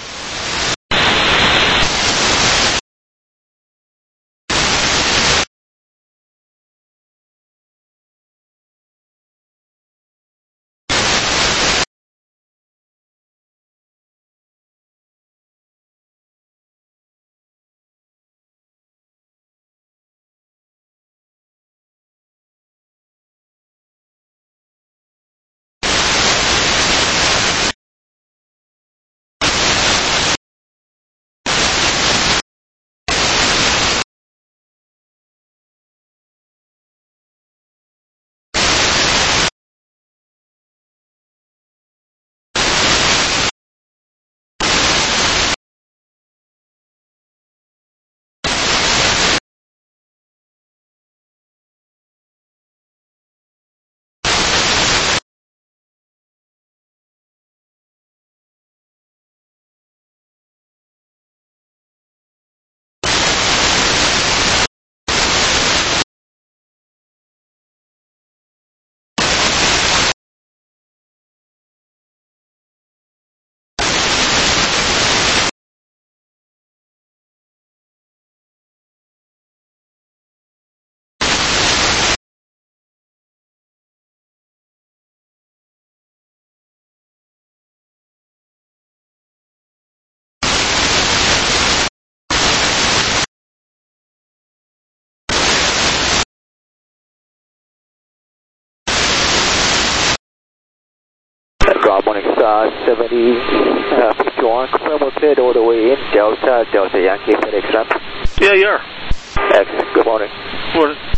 Ground morning star seventy, uh, fifty-one, confirm we're cleared all the way in, Delta, Delta Yankee, FedEx ramp. Yeah, you are. Excellent, good morning. Morning.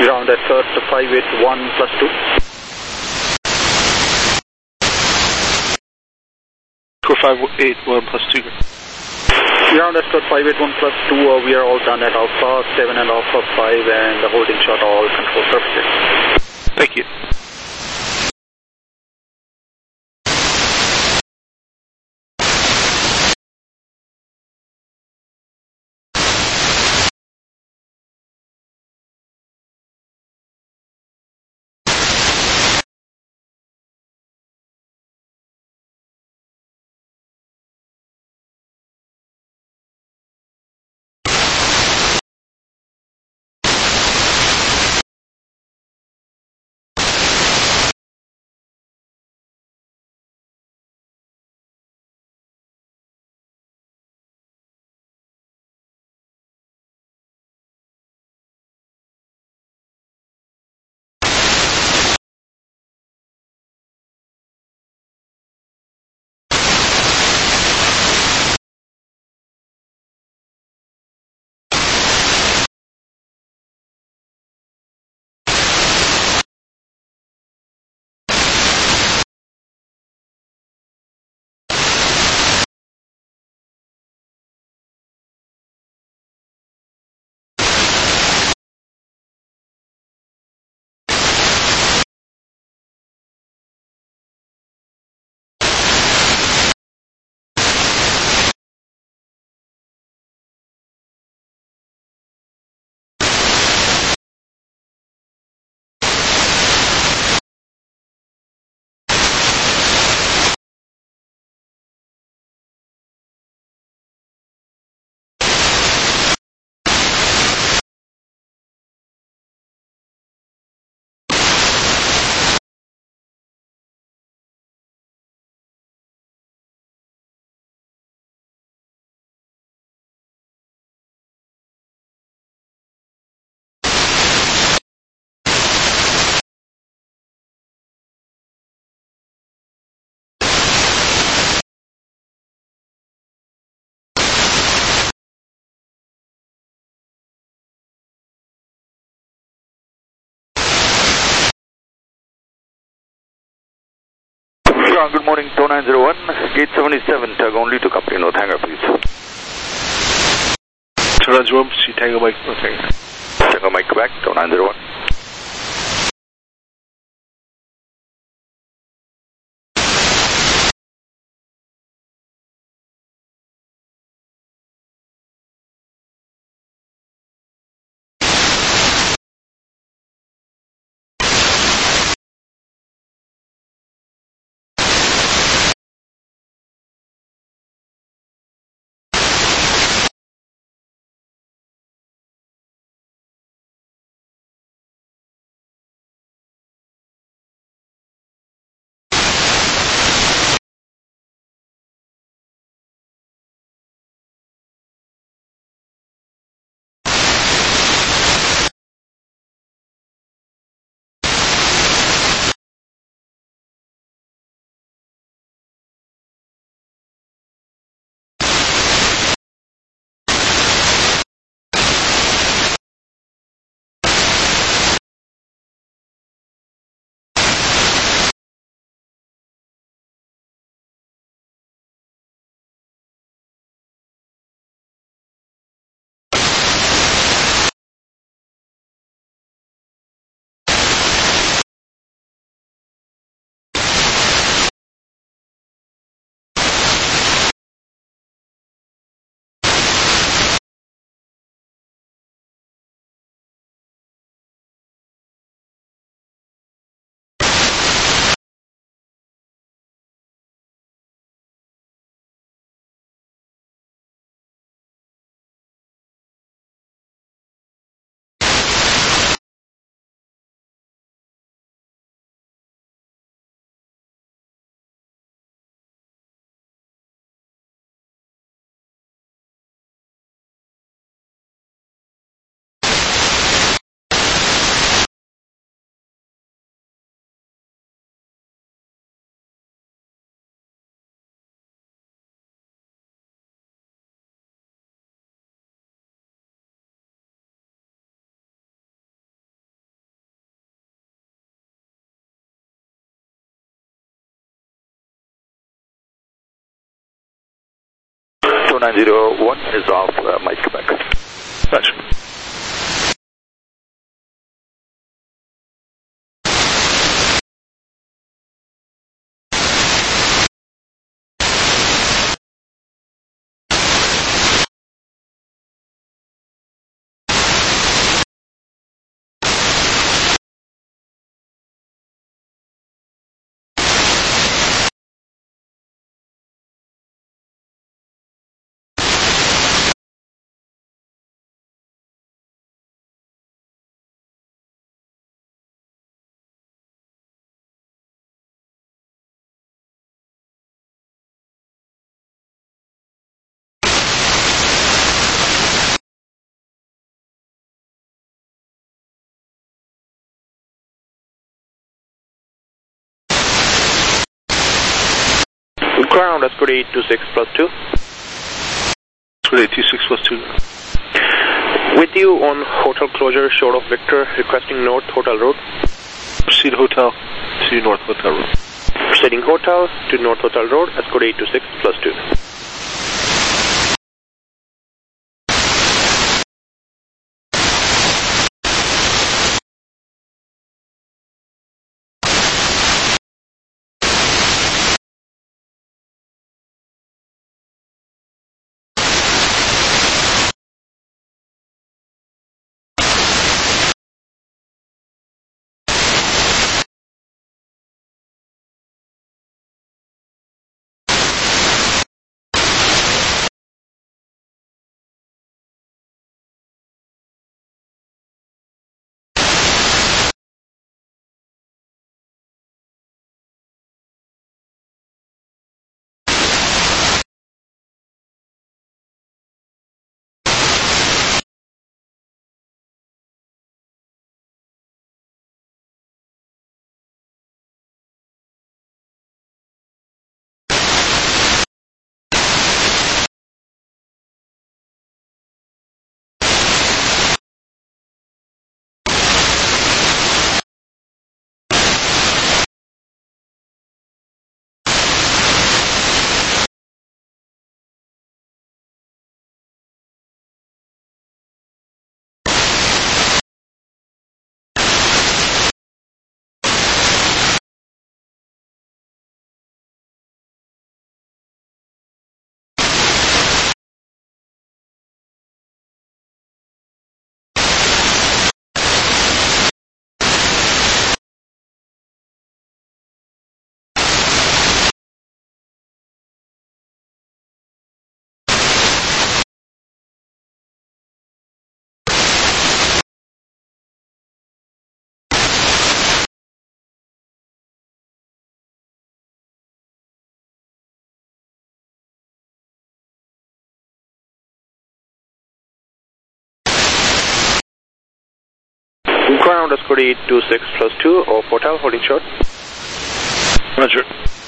Ground escort five eight one plus two. For five eight one plus two. Ground escort five eight one plus two, uh, we are all done at Alpha seven and Alpha five and the holding short all control surfaces. Thank you. Good morning, two nine zero one, gate seventy-seven, tug only to company North Hangar, please. two nine zero one, Tango Mike, North Hangar. Tango Mike, Quebec, two nine zero one. nine zero one is off, uh, Mike Quebec. Gotcha. Ground, Escort eight two six plus two. Escort eight two six plus two. With you on hotel closure, short of Victor, requesting North Hotel Road. Proceed hotel to North Hotel Road. Proceeding hotel to North Hotel Road, Escort eight two six plus two. Ground, Escort eight two six plus two, off hotel, holding short. Roger.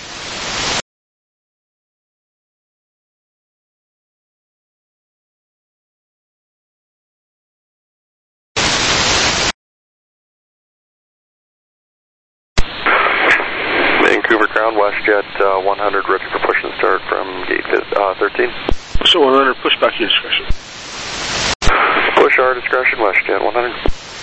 Vancouver Ground, WestJet uh, one hundred, ready for push and start from gate uh, thirteen. So one hundred, push back your discretion. Push our discretion, WestJet one hundred.